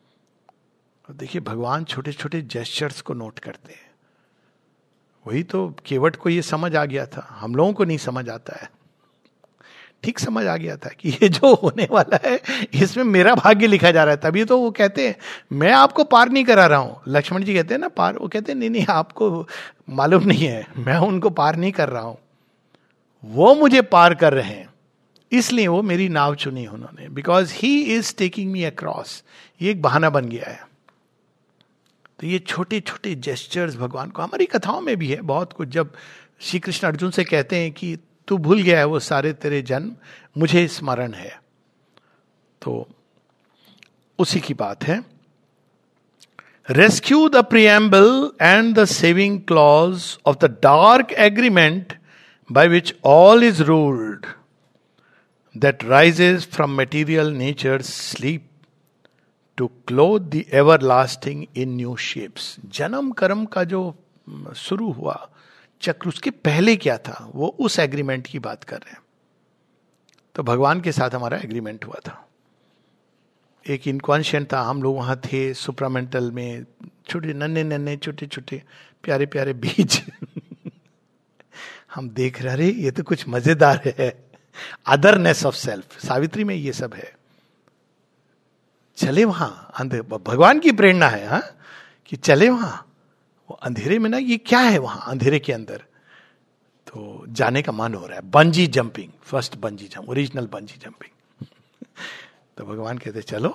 और देखिए भगवान छोटे छोटे जेस्चर्स को नोट करते हैं। वही तो केवट को ये समझ आ गया था, हम लोगों को नहीं समझ आता है। ठीक समझ आ गया था कि ये जो होने वाला है इसमें मेरा भाग्य लिखा जा रहा है। तभी तो वो कहते हैं मैं आपको पार नहीं करा रहा हूं। लक्ष्मण जी कहते हैं ना पार, वो कहते हैं नहीं नहीं आपको मालूम नहीं है, मैं उनको पार नहीं कर रहा हूं, वो मुझे पार कर रहे हैं, इसलिए वो मेरी नाव चुनी उन्होंने, because he is taking me across. ये एक बहाना बन गया है। तो ये छोटे छोटे जेस्चर्स भगवान को, हमारी कथाओं में भी है बहुत कुछ। जब श्री कृष्ण अर्जुन से कहते हैं कि तू भूल गया है वो सारे तेरे जन्म, मुझे स्मरण है, तो उसी की बात है। Rescue the preamble and the saving clause of the dark agreement by which all is ruled that rises from material nature sleep to clothe the everlasting in new shapes. जन्म कर्म का जो शुरू हुआ चक्र, उसके पहले क्या था, वो उस एग्रीमेंट की बात कर रहे हैं। तो भगवान के साथ हमारा एग्रीमेंट हुआ था, एक इनकॉन्शियंट था, हम लोग वहां थे सुप्रामेंटल में, छोटे नन्हे नन्हे छोटे छोटे प्यारे प्यारे बीज हम देख रहे, अरे ये तो कुछ मजेदार है। अदरनेस ऑफ सेल्फ, सावित्री में ये सब है। चले वहां, भगवान की प्रेरणा है हा? कि चले वहां, वो अंधेरे में ना, ये क्या है वहां अंधेरे के अंदर, तो जाने का मन हो रहा है। Bungee jumping, first bungee jump, original bungee jumping. तो भगवान कहते चलो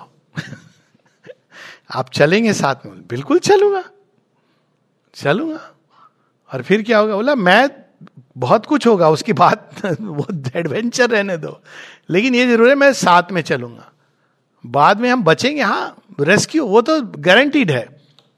आप चलेंगे साथ में? बिल्कुल चलूंगा, चलूंगा। और फिर क्या होगा? बोला मैं, बहुत कुछ होगा उसकी बात वो एडवेंचर रहने दो, लेकिन ये जरूर है मैं साथ में चलूंगा। बाद में हम बचेंगे, हाँ रेस्क्यू वो तो गारंटीड है।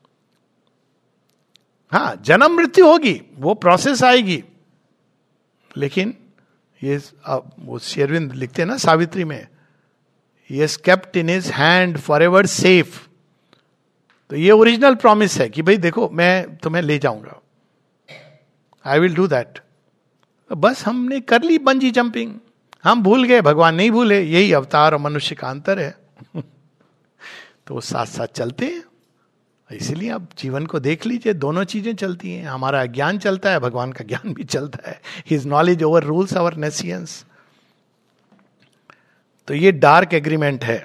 हाँ जन्म मृत्यु होगी, वो प्रोसेस आएगी, लेकिन ये वो शेरविंद लिखते हैं ना सावित्री में, ये kept in his hand for ever safe. तो ये ओरिजिनल प्रॉमिस है कि भाई देखो मैं तुम्हें ले जाऊंगा, आई विल डू दैट। बस हमने कर ली बंजी जंपिंग, हम भूल गए, भगवान नहीं भूले। यही अवतार और मनुष्य का अंतर है। तो वो साथ साथ चलते हैं। इसीलिए आप जीवन को देख लीजिए, दोनों चीजें चलती हैं। हमारा ज्ञान चलता है, भगवान का ज्ञान भी चलता है। His knowledge overrules our nescience. तो ये डार्क एग्रीमेंट है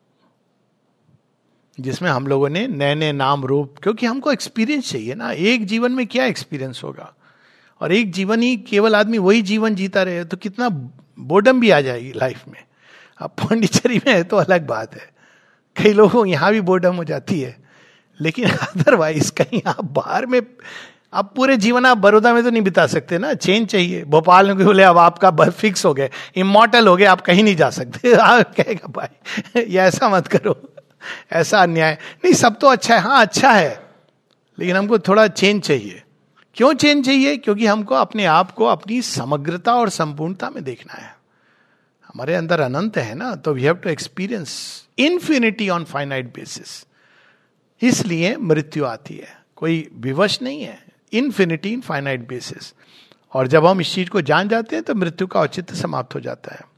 जिसमें हम लोगों ने नए नए नाम रूप, क्योंकि हमको एक्सपीरियंस चाहिए ना। एक जीवन में क्या एक्सपीरियंस होगा, और एक जीवन ही केवल आदमी वही जीवन जीता रहे तो कितना बोर्डम भी आ जाएगी लाइफ में। अब पांडिचेरी में है तो अलग बात है, कई लोगों यहां भी बोर्डम हो जाती है, लेकिन अदरवाइज कहीं आप बाहर में, आप पूरे जीवन आप बड़ौदा में तो नहीं बिता सकते ना, चेंज चाहिए। भोपाल में बोले अब आपका फिक्स हो गए, इमॉर्टल हो गए, आप कहीं नहीं जा सकते। आप कहेगा भाई ये ऐसा मत करो, ऐसा अन्याय नहीं। सब तो अच्छा है, हाँ अच्छा है, लेकिन हमको थोड़ा चेंज चाहिए। क्यों चेंज चाहिए? क्योंकि हमको अपने आप को अपनी समग्रता और संपूर्णता में देखना है। हमारे अंदर अनंत है ना, तो we have to experience infinity on finite basis. इसलिए मृत्यु आती है, कोई विवश नहीं है, इन्फिनिटी इन फाइनाइट बेसिस। और जब हम इस चीज को जान जाते हैं तो मृत्यु का औचित्य समाप्त हो जाता है।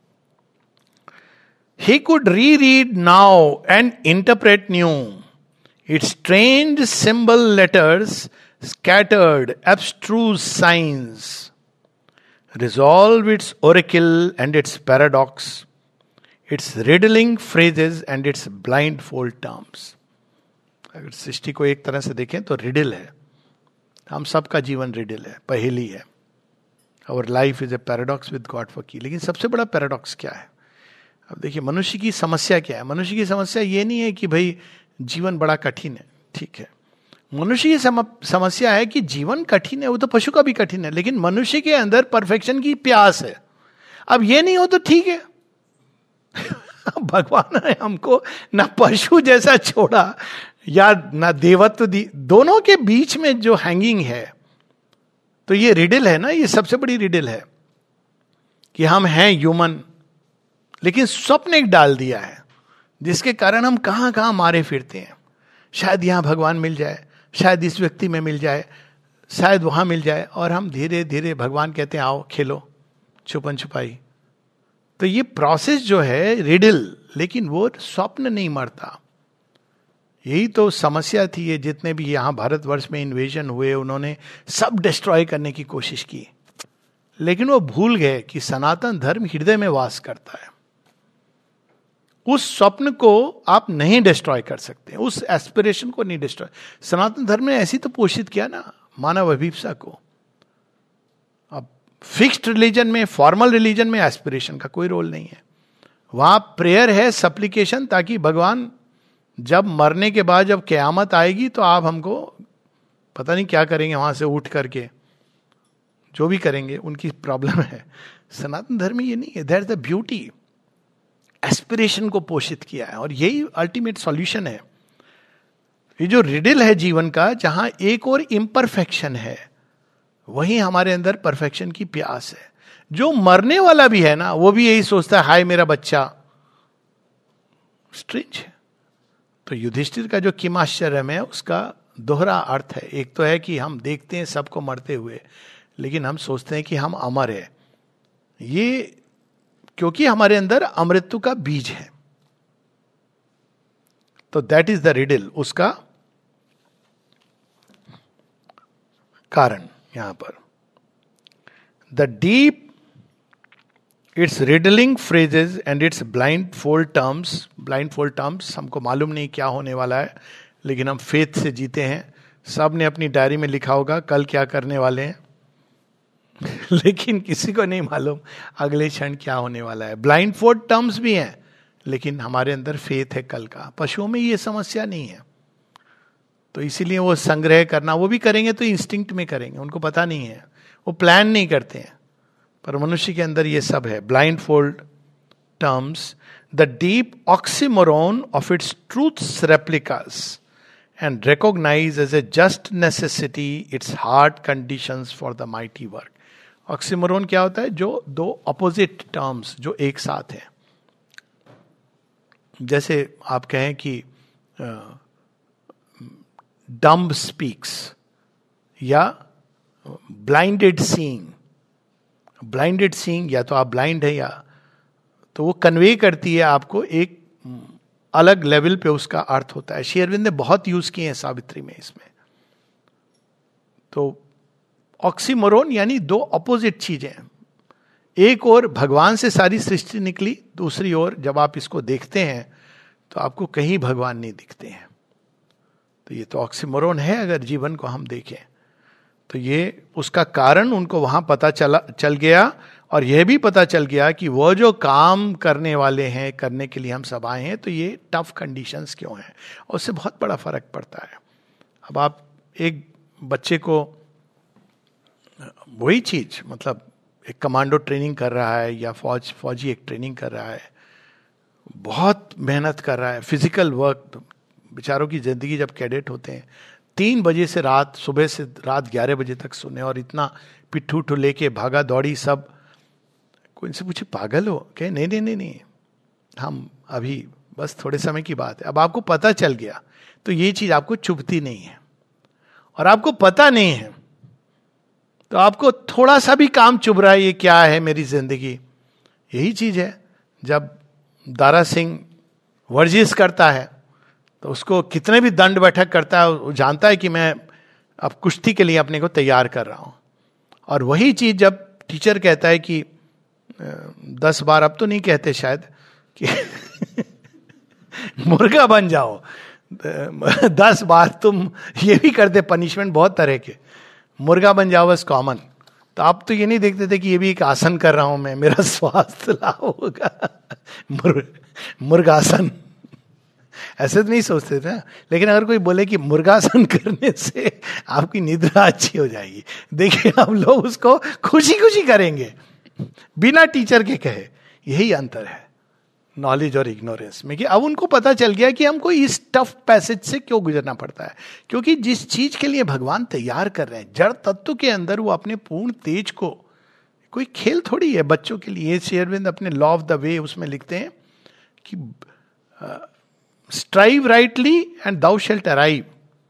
He could reread now and interpret new. Its strange symbol letters, scattered abstruse signs, resolve its oracle and its paradox, its riddling phrases and its blindfold terms. अगर सृष्टि को एक तरह से देखें तो रिडल है, हम सबका जीवन रिडल है, पहेली है. Our life is a paradox with God for key. लेकिन सबसे बड़ा पैराडॉक्स क्या है? अब देखिए मनुष्य की समस्या क्या है. मनुष्य की समस्या ये नहीं है कि भाई जीवन बड़ा कठिन है, ठीक है. मनुष्य की समस्या है कि जीवन कठिन है, वो तो पशु का भी कठिन है, लेकिन मनुष्य के अंदर परफेक्शन की प्यास है. अब ये नहीं हो तो ठीक है. भगवान ने हमको ना पशु जैसा छोड़ा या ना देवत्व दी, दोनों के बीच में जो हैंगिंग है. तो ये रिडल है ना, ये सबसे बड़ी रिडल है कि हम हैं ह्यूमन, लेकिन स्वप्न एक डाल दिया है जिसके कारण हम कहां कहां मारे फिरते हैं. शायद यहां भगवान मिल जाए, शायद इस व्यक्ति में मिल जाए, शायद वहां मिल जाए, और हम धीरे धीरे भगवान कहते हैं आओ खेलो छुपन छुपाई. तो ये प्रोसेस जो है रिडल, लेकिन वो स्वप्न नहीं मरता. यही तो समस्या थी. ये जितने भी यहां भारतवर्ष में इन्वेजन हुए, उन्होंने सब डिस्ट्रॉय करने की कोशिश की, लेकिन वो भूल गए कि सनातन धर्म हृदय में वास करता है. उस स्वप्न को आप नहीं डिस्ट्रॉय कर सकते, उस एस्पिरेशन को नहीं डिस्ट्रॉय. सनातन धर्म ने ऐसी तो पोषित किया ना मानव अभिप्सा को. अब फिक्स्ड रिलीजन में, फॉर्मल रिलीजन में एस्पिरेशन का कोई रोल नहीं है. वहां प्रेयर है, सप्लिकेशन, ताकि भगवान जब मरने के बाद जब क़यामत आएगी तो आप हमको पता नहीं क्या करेंगे वहां से उठ करके, जो भी करेंगे उनकी प्रॉब्लम है. सनातन धर्म में ये नहीं है. That's the beauty. एस्पिरेशन को पोषित किया है, और यही अल्टीमेट सॉल्यूशन है. ये जो रिडल है जीवन का, जहां एक और इम्परफेक्शन है, वहीं हमारे अंदर परफेक्शन की प्यास है. जो मरने वाला भी है ना, वो भी यही सोचता है हाय मेरा बच्चा. स्ट्रेंज है. तो युधिष्ठिर का जो किमाश्चर्य है उसका दोहरा अर्थ है. एक तो है कि हम देखते हैं सबको मरते हुए, लेकिन हम सोचते हैं कि हम अमर है. ये क्योंकि हमारे अंदर अमृत्यु का बीज है. तो दैट इज द रिडल, उसका कारण यहां पर. The deep its riddling phrases and its blind fold terms. Blind fold terms, हमको मालूम नहीं क्या होने वाला है, लेकिन हम फेथ से जीते हैं. सब ने अपनी डायरी में लिखा होगा कल क्या करने वाले हैं, लेकिन किसी को नहीं मालूम अगले क्षण क्या होने वाला है. ब्लाइंड फोल्ड टर्म्स भी हैं, लेकिन हमारे अंदर फेथ है कल का. पशुओं में ये समस्या नहीं है, तो इसीलिए वो संग्रह करना, वो भी करेंगे तो इंस्टिंक्ट में करेंगे, उनको पता नहीं है, वो प्लान नहीं करते हैं. पर मनुष्य के अंदर ये सब है. Blind fold terms, the deep oxymoron of its truths replicas and recognise as a just necessity its hard conditions for the mighty work. Oxymoron क्या होता है? जो दो अपोजिट टर्म्स जो एक साथ हैं. जैसे आप कहें कि डम्ब स्पीक्स या ब्लाइंडेड सीइंग. ब्लाइंडेड सीइंग, या तो आप ब्लाइंड है, या तो वो कन्वे करती है आपको एक अलग लेवल पे, उसका अर्थ होता है. श्री अरविंद ने बहुत यूज किए हैं सावित्री में इसमें. तो ऑक्सीमोरोन यानी दो अपोजिट चीजें. एक ओर भगवान से सारी सृष्टि निकली, दूसरी ओर जब आप इसको देखते हैं तो आपको कहीं भगवान नहीं दिखते हैं. तो ये तो ऑक्सीमोरोन है अगर जीवन को हम देखें. तो ये उसका कारण उनको वहां पता चल गया, और यह भी पता चल गया कि वो जो काम करने वाले हैं, करने के लिए हम सब आए हैं, तो ये टफ कंडीशंस क्यों हैं, और उससे बहुत बड़ा फर्क पड़ता है. अब आप एक बच्चे को वही चीज, मतलब एक कमांडो ट्रेनिंग कर रहा है या फौजी एक ट्रेनिंग कर रहा है, बहुत मेहनत कर रहा है, फिजिकल वर्क. बेचारों की जिंदगी जब कैडेट होते हैं 3 बजे से सुबह से रात 11 बजे तक सुने, और इतना पिट्ठू उठू लेके भागा दौड़ी सब. कोई इनसे पूछे पागल हो? कहे नहीं नहीं नहीं नहीं, हम अभी बस थोड़े समय की बात है. अब आपको पता चल गया तो ये चीज आपको चुभती नहीं है, और आपको पता नहीं है तो आपको थोड़ा सा भी काम चुभ रहा है, ये क्या है मेरी जिंदगी. यही चीज है. जब दारा सिंह वर्जिश करता है तो उसको कितने भी दंड बैठक करता है, वो जानता है कि मैं अब कुश्ती के लिए अपने को तैयार कर रहा हूं. और वही चीज जब टीचर कहता है कि 10 बार, अब तो नहीं कहते शायद, कि मुर्गा बन जाओ, 10 बार तुम ये भी करते, पनिशमेंट बहुत तरह के. मुर्गा बन जाओ बस कॉमन। तो आप तो ये नहीं देखते थे कि ये भी एक आसन कर रहा हूं मैं, मेरा स्वास्थ्य लाभ होगा। मुर्गासन ऐसे तो नहीं सोचते थे। लेकिन अगर कोई बोले कि मुर्गासन करने से आपकी निद्रा अच्छी हो जाएगी, देखिए हम लोग उसको खुशी खुशी करेंगे बिना टीचर के कहे। यही अंतर है नॉलेज और इग्नोरेंस में, कि अब उनको पता चल गया कि हमको इस टफ पैसेज से क्यों गुजरना पड़ता है। क्योंकि जिस चीज के लिए भगवान तैयार कर रहे हैं, जड़ तत्व के अंदर वो अपने पूर्ण तेज को, कोई खेल थोड़ी है बच्चों के लिए। श्री अरविंद अपने लॉ ऑफ द वे उसमें लिखते हैं कि strive rightly and thou shalt arrive,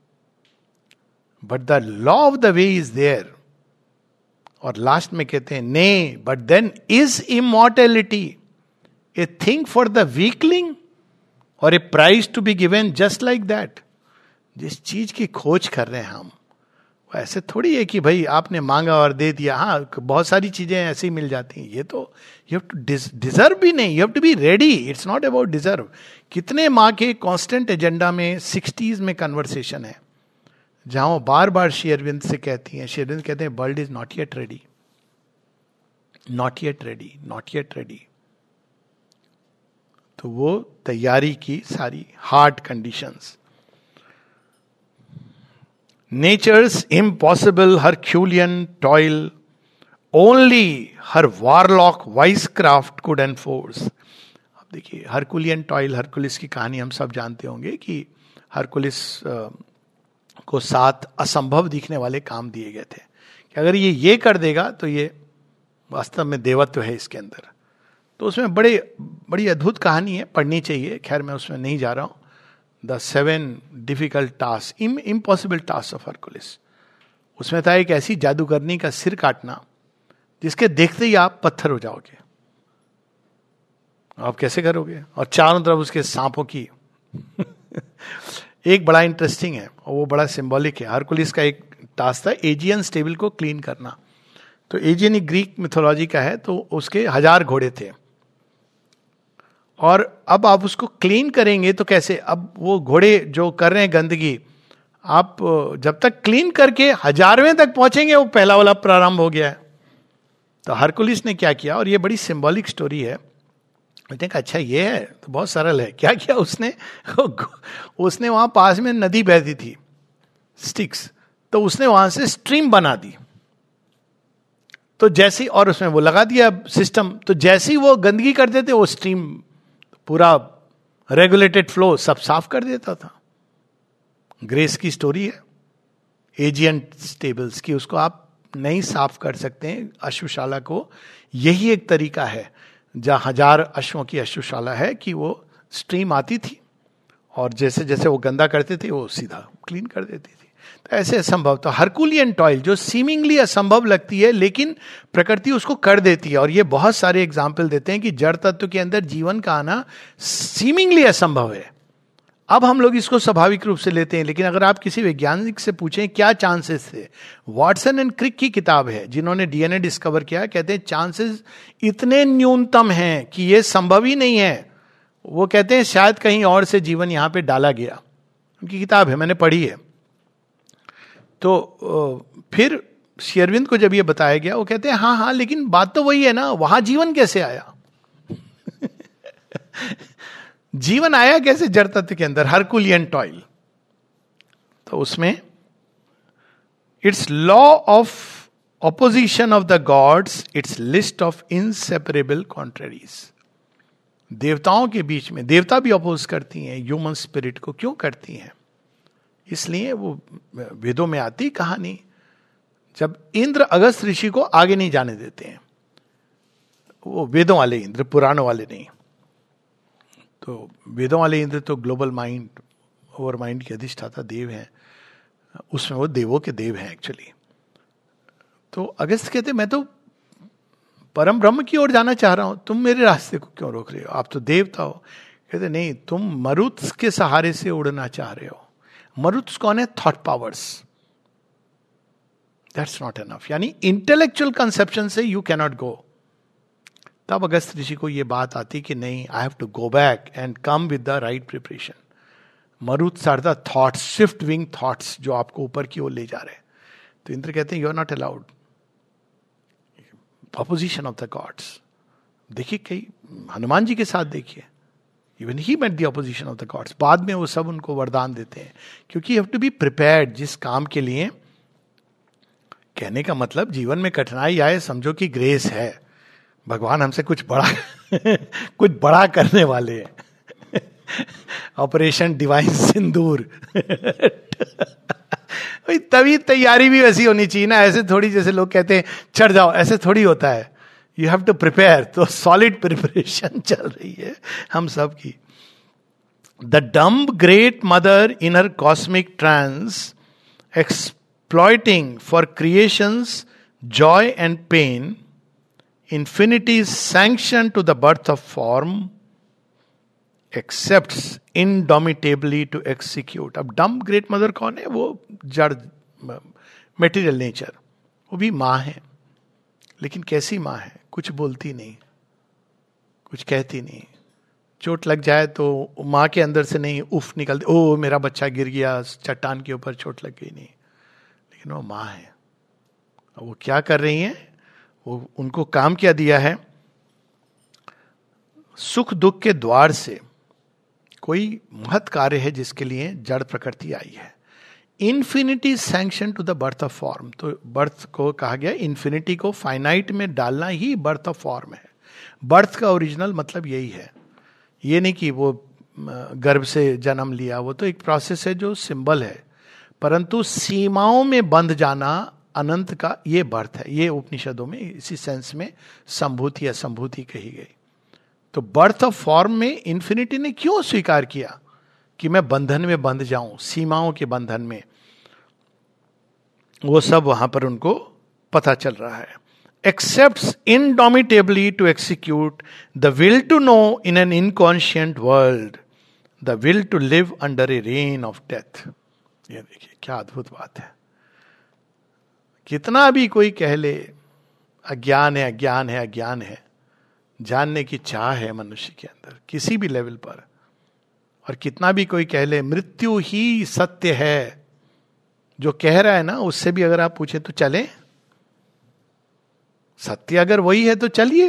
but the law of the way is there. और लास्ट में कहते हैं ने but then is immortality a thing for the weakling और a prize to be given just like that. जिस चीज की खोज कर रहे हैं हम, वो ऐसे थोड़ी है कि भाई आपने मांगा और दे दिया। हाँ, बहुत सारी चीजें ऐसे ही मिल जाती हैं। ये तो यू हैव टू डिजर्व भी नहीं, you have to be ready. It's not about deserve. कितने माँ के कांस्टेंट एजेंडा में 60s में कन्वर्सेशन है जहां वो बार बार श्री अरविंद से कहती हैं, श्री अरविंद कहते हैं world is not yet ready, not yet ready, not yet ready. तो वो तैयारी की सारी hard conditions. Nature's impossible Herculean toil only her warlock vice craft could enforce. अब देखिए हरकुलियन टॉयल, हरकुलिस की कहानी हम सब जानते होंगे कि हरकुलिस को 7 असंभव दिखने वाले काम दिए गए थे कि अगर ये कर देगा तो ये वास्तव में देवत्व है इसके अंदर। तो उसमें बड़ी अद्भुत कहानी है, पढ़नी चाहिए। खैर मैं उसमें नहीं जा रहा हूं। The 7 difficult task, impossible task of Hercules. उसमें था एक ऐसी जादूगरनी का सिर काटना जिसके देखते ही आप पत्थर हो जाओगे। आप कैसे करोगे? और चारों तरफ उसके सांपों की एक बड़ा इंटरेस्टिंग है और वो बड़ा सिंबॉलिक है। हरकुलिस का एक टास्क था एजियन स्टेबल को क्लीन करना। तो एजियन ग्रीक मिथोलॉजी का है, तो उसके 1000 घोड़े थे। और अब आप उसको क्लीन करेंगे तो कैसे? अब वो घोड़े जो कर रहे हैं गंदगी, आप जब तक क्लीन करके 1000वें तक पहुंचेंगे वो पहला वाला प्रारंभ हो गया है। तो हरकुलिस ने क्या किया, और ये बड़ी सिंबॉलिक स्टोरी है। मैं कहा अच्छा ये है तो बहुत सरल है। क्या किया उसने वहां पास में नदी बहती थी स्टिक्स, तो उसने वहां से स्ट्रीम बना दी। तो जैसी, और उसमें वो लगा दिया सिस्टम, तो जैसे ही वो गंदगी कर देते वो स्ट्रीम पूरा रेगुलेटेड फ्लो सब साफ कर देता था। ग्रेस की स्टोरी है एजियन स्टेबल्स की। उसको आप नहीं साफ कर सकते हैं अश्वशाला को। यही एक तरीका है जहां 1000 अश्वों की अश्वशाला है कि वो स्ट्रीम आती थी और जैसे जैसे वो गंदा करते थे वो सीधा क्लीन कर देती थी। तो ऐसे असंभव, तो हरकुलियन टॉयल जो सीमिंगली असंभव लगती है लेकिन प्रकृति उसको कर देती है। और ये बहुत सारे एग्जाम्पल देते हैं कि जड़ तत्व के अंदर जीवन का आना सीमिंगली असंभव है। अब हम लोग इसको स्वाभाविक रूप से लेते हैं, लेकिन अगर आप किसी वैज्ञानिक से पूछें क्या चांसेस थे, वॉटसन एंड क्रिक की किताब है जिन्होंने डीएनए डिस्कवर किया, कहते हैं चांसेस इतने न्यूनतम हैं कि ये संभव ही नहीं है। वो कहते हैं शायद कहीं और से जीवन यहां पे डाला गया। उनकी किताब है, मैंने पढ़ी है। तो फिर श्री अरविंद को जब ये बताया गया, वो कहते हैं हाँ लेकिन बात तो वही है ना, वहां जीवन कैसे आया? जीवन आया कैसे जड़ तत्व के अंदर? Herculean toil. तो उसमें it's law of opposition of the gods, it's list of inseparable contraries. देवताओं के बीच में देवता भी अपोज करती हैं ह्यूमन स्पिरिट को। क्यों करती हैं? इसलिए वो वेदों में आती कहानी, जब इंद्र अगस्त ऋषि को आगे नहीं जाने देते हैं, वो वेदों वाले इंद्र, पुराणों वाले नहीं। तो वेदों वाले इंद्र तो ग्लोबल माइंड, ओवर माइंड के अधिष्ठाता देव हैं, उसमें वो देवों के देव हैं एक्चुअली। तो अगस्त कहते मैं तो परम ब्रह्म की ओर जाना चाह रहा हूं, तुम मेरे रास्ते को क्यों रोक रहे हो? आप तो देवता हो। कहते नहीं, तुम मरुत्स के सहारे से उड़ना चाह रहे हो। मरुत्स कौन है? Thought powers. That's not enough, यानी इंटेलेक्चुअल कंसेप्शन से यू कैनॉट गो। तब अगस्त ऋषि को यह बात आती कि नहीं, I have to go back and come with the right preparation. Maruts are the thoughts, swift wing thoughts जो आपको ऊपर की ओर ले जा रहे हैं। तो इंद्र कहते हैं you are not allowed. Opposition of the gods. देखिए कई हनुमान जी के साथ देखिए, even he met the opposition of the gods. बाद में वो सब उनको वरदान देते हैं, क्योंकि you have to be prepared जिस काम के लिए. कहने का मतलब जीवन में कठिनाई आए समझो कि ग्रेस है, भगवान हमसे कुछ बड़ा कुछ बड़ा करने वाले हैं. Operation divine Sindoor. तभी तैयारी भी वैसी होनी चाहिए ना. ऐसे थोड़ी, जैसे लोग कहते हैं चढ़ जाओ, ऐसे थोड़ी होता है. You have to prepare. तो सॉलिड प्रिपरेशन चल रही है हम सब की. The dumb great mother in her cosmic trance exploiting for creations joy and pain, infinity sanction to the birth of form, accepts indomitably to execute. अब डम्ब ग्रेट मदर कौन है? वो जड़ मेटीरियल नेचर. वो भी माँ है, लेकिन कैसी माँ है? कुछ बोलती नहीं, कुछ कहती नहीं. चोट लग जाए तो माँ के अंदर से नहीं उफ निकलती, ओ मेरा बच्चा गिर गया चट्टान के ऊपर, चोट लग गई. नहीं, लेकिन वो माँ है. अब वो क्या कर रही हैं? वो उनको काम क्या दिया है? सुख दुख के द्वार से कोई महत् कार्य है जिसके लिए जड़ प्रकृति आई है. Infinity sanction to the birth of form. तो बर्थ को कहा गया, इन्फिनिटी को फाइनाइट में डालना ही बर्थ ऑफ फॉर्म है. बर्थ का ओरिजिनल मतलब यही है. ये नहीं कि वो गर्भ से जन्म लिया, वो तो एक प्रोसेस है जो सिंबल है. परंतु सीमाओं में बंध जाना अनंत का ये बर्थ है. ये उपनिषदों में इसी सेंस में संभूति या संभूति कही गई. तो बर्थ ऑफ फॉर्म में इन्फिनिटी ने क्यों स्वीकार किया कि मैं बंधन में बंध जाऊं, सीमाओं के बंधन में? वो सब वहां पर उनको पता चल रहा है. Accepts indomitably to execute the will to know in an inconscient world, the will to live under a reign of death. ये देखिए क्या अद्भुत बात है. कितना भी कोई कह ले अज्ञान है, अज्ञान है, अज्ञान है, जानने की चाह है मनुष्य के अंदर किसी भी लेवल पर. और कितना भी कोई कह ले मृत्यु ही सत्य है, जो कह रहा है ना उससे भी अगर आप पूछे तो चले, सत्य अगर वही है तो चलिए.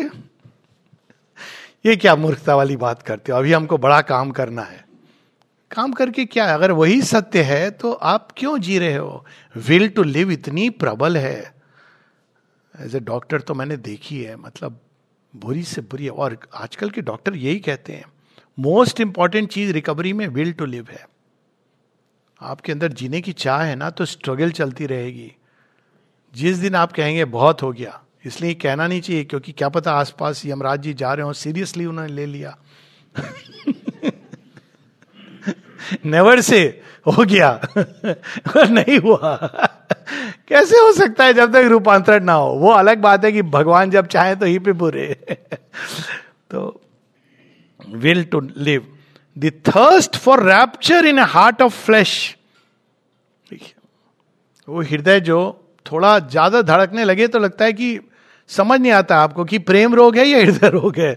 ये क्या मूर्खता वाली बात करते हो? अभी हमको बड़ा काम करना है. काम करके क्या? अगर वही सत्य है तो आप क्यों जी रहे हो? विल टू लिव इतनी प्रबल है. एज ए डॉक्टर तो मैंने देखी है, मतलब बुरी से बुरी. और आजकल के डॉक्टर यही कहते हैं मोस्ट इंपॉर्टेंट चीज रिकवरी में विल टू लिव है. आपके अंदर जीने की चाह है ना, तो स्ट्रगल चलती रहेगी. जिस दिन आप कहेंगे बहुत हो गया, इसलिए कहना नहीं चाहिए, क्योंकि क्या पता आसपास यमराज जी जा रहे हो, सीरियसली उन्होंने ले लिया. नेवर से हो गया और नहीं हुआ. कैसे हो सकता है जब तक रूपांतरण ना हो? वो अलग बात है कि भगवान जब चाहे तो ही पे बुरे. तो will to live, the thirst for rapture in a heart of flesh. वो हृदय जो थोड़ा ज्यादा धड़कने लगे तो लगता है कि समझ नहीं आता आपको कि प्रेम रोग है या हृदय रोग है.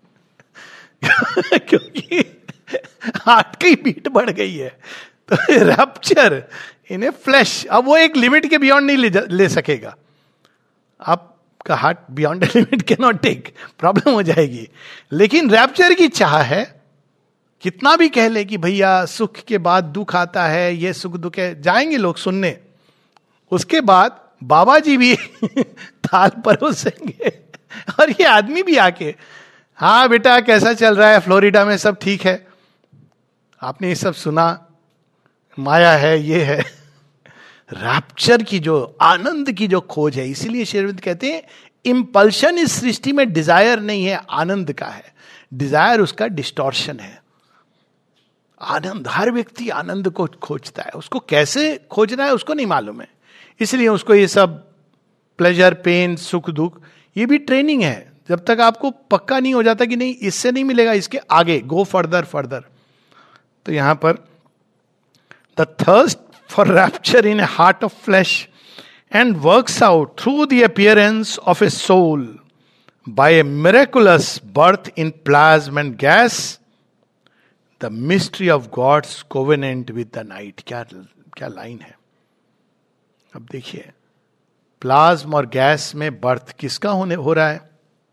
क्योंकि हार्ट की बीट बढ़ गई है. तो रैप्चर इन ए फ्लैश, अब वो एक लिमिट के बियॉन्ड नहीं ले सकेगा. आपका heart beyond a limit can not take, problem हो जाएगी. लेकिन रैप्चर की चाह है. कितना भी कह ले कि भैया सुख के बाद दुख आता है, ये सुख दुख है, जाएंगे लोग सुनने. उसके बाद बाबा जी भी थाल परोसेंगे और ये आदमी भी आके, हाँ बेटा कैसा चल रहा है, फ्लोरिडा में सब ठीक है, आपने ये सब सुना, माया है, ये है. रैप्चर की जो आनंद की जो खोज है. इसीलिए शेरविंद कहते हैं इंपल्शन इस सृष्टि में डिजायर नहीं है, आनंद का है. डिजायर उसका डिस्टॉर्शन है. आनंद, हर व्यक्ति आनंद को खोजता है. उसको कैसे खोजना है उसको नहीं मालूम है, इसलिए उसको ये सब प्लेजर, पेन, सुख दुख, ये भी ट्रेनिंग है. जब तक आपको पक्का नहीं हो जाता कि नहीं इससे नहीं मिलेगा, इसके आगे गो फर्दर फर्दर. तो यहां पर the thirst for rapture in a heart of flesh and works out through the appearance of a soul by a miraculous birth in plasm and gas the mystery of gods covenant with the night. क्या लाइन है. अब देखिए, प्लाज्म और गैस में बर्थ किसका हो रहा है?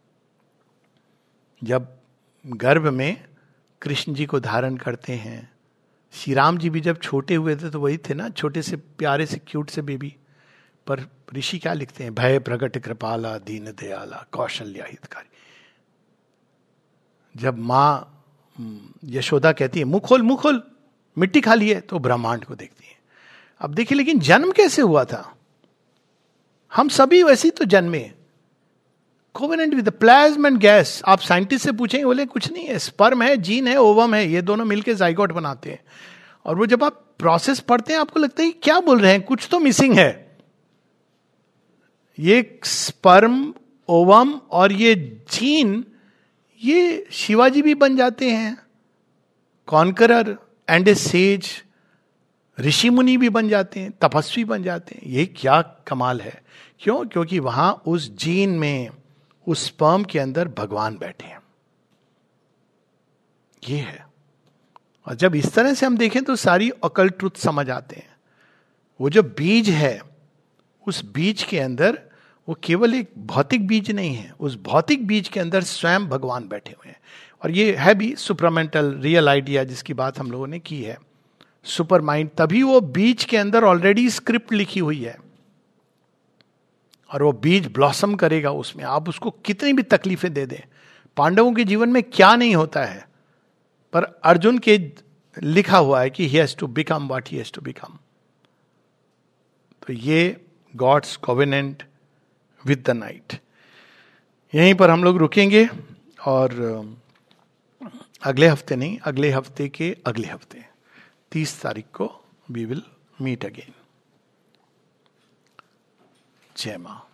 जब गर्भ में कृष्ण जी को धारण करते हैं, श्री राम जी भी जब छोटे हुए थे तो वही थे ना, छोटे से प्यारे से क्यूट से बेबी। पर ऋषि क्या लिखते हैं? भय प्रगट कृपाला दीन दयाला कौशल्या हितकारी। जब माँ यशोदा कहती है मुंह खोल मुंह खोल, मिट्टी खा ली है, तो ब्रह्मांड को देखती है। अब देखिए, लेकिन जन्म कैसे हुआ था? हम सभी वैसे तो जन्मे, covenant with plasm and gas. आप साइंटिस्ट से पूछेंगे, बोले कुछ नहीं है, स्पर्म है, जीन है, ओवम है, ये दोनों मिलके जाइगोट बनाते हैं। और वो जब आप प्रोसेस पढ़ते हैं आपको लगता है क्या बोल रहे हैं, कुछ तो मिसिंग है। ये स्पर्म, ओवम और ये जीन, ये शिवाजी भी बन जाते हैं, कॉन्करर एंड ए सेज, ऋषि मुनि भी बन जाते हैं, तपस्वी बन जाते हैं। ये क्या कमाल है! क्यों? क्योंकि वहां उस जीन में, उस स्पर्म के अंदर भगवान बैठे हैं। ये है। और जब इस तरह से हम देखें तो सारी ऑकल्ट ट्रुथ समझ आते हैं। वो जो बीज है, उस बीज के अंदर, वो केवल एक भौतिक बीज नहीं है, उस भौतिक बीज के अंदर स्वयं भगवान बैठे हुए हैं। और ये है भी सुपरामेंटल रियल आइडिया जिसकी बात हम लोगों ने की है, सुपर माइंड। तभी वो बीज के अंदर ऑलरेडी स्क्रिप्ट लिखी हुई है और वो बीज ब्लॉसम करेगा उसमें। आप उसको कितनी भी तकलीफें दे दें, पांडवों के जीवन में क्या नहीं होता है, पर अर्जुन के लिखा हुआ है कि he has to become what he has to become. तो ये gods covenant with the night. यहीं पर हम लोग रुकेंगे और अगले हफ्ते नहीं, अगले हफ्ते के अगले हफ्ते 30 तारीख को वी विल मीट अगेन। जय मां।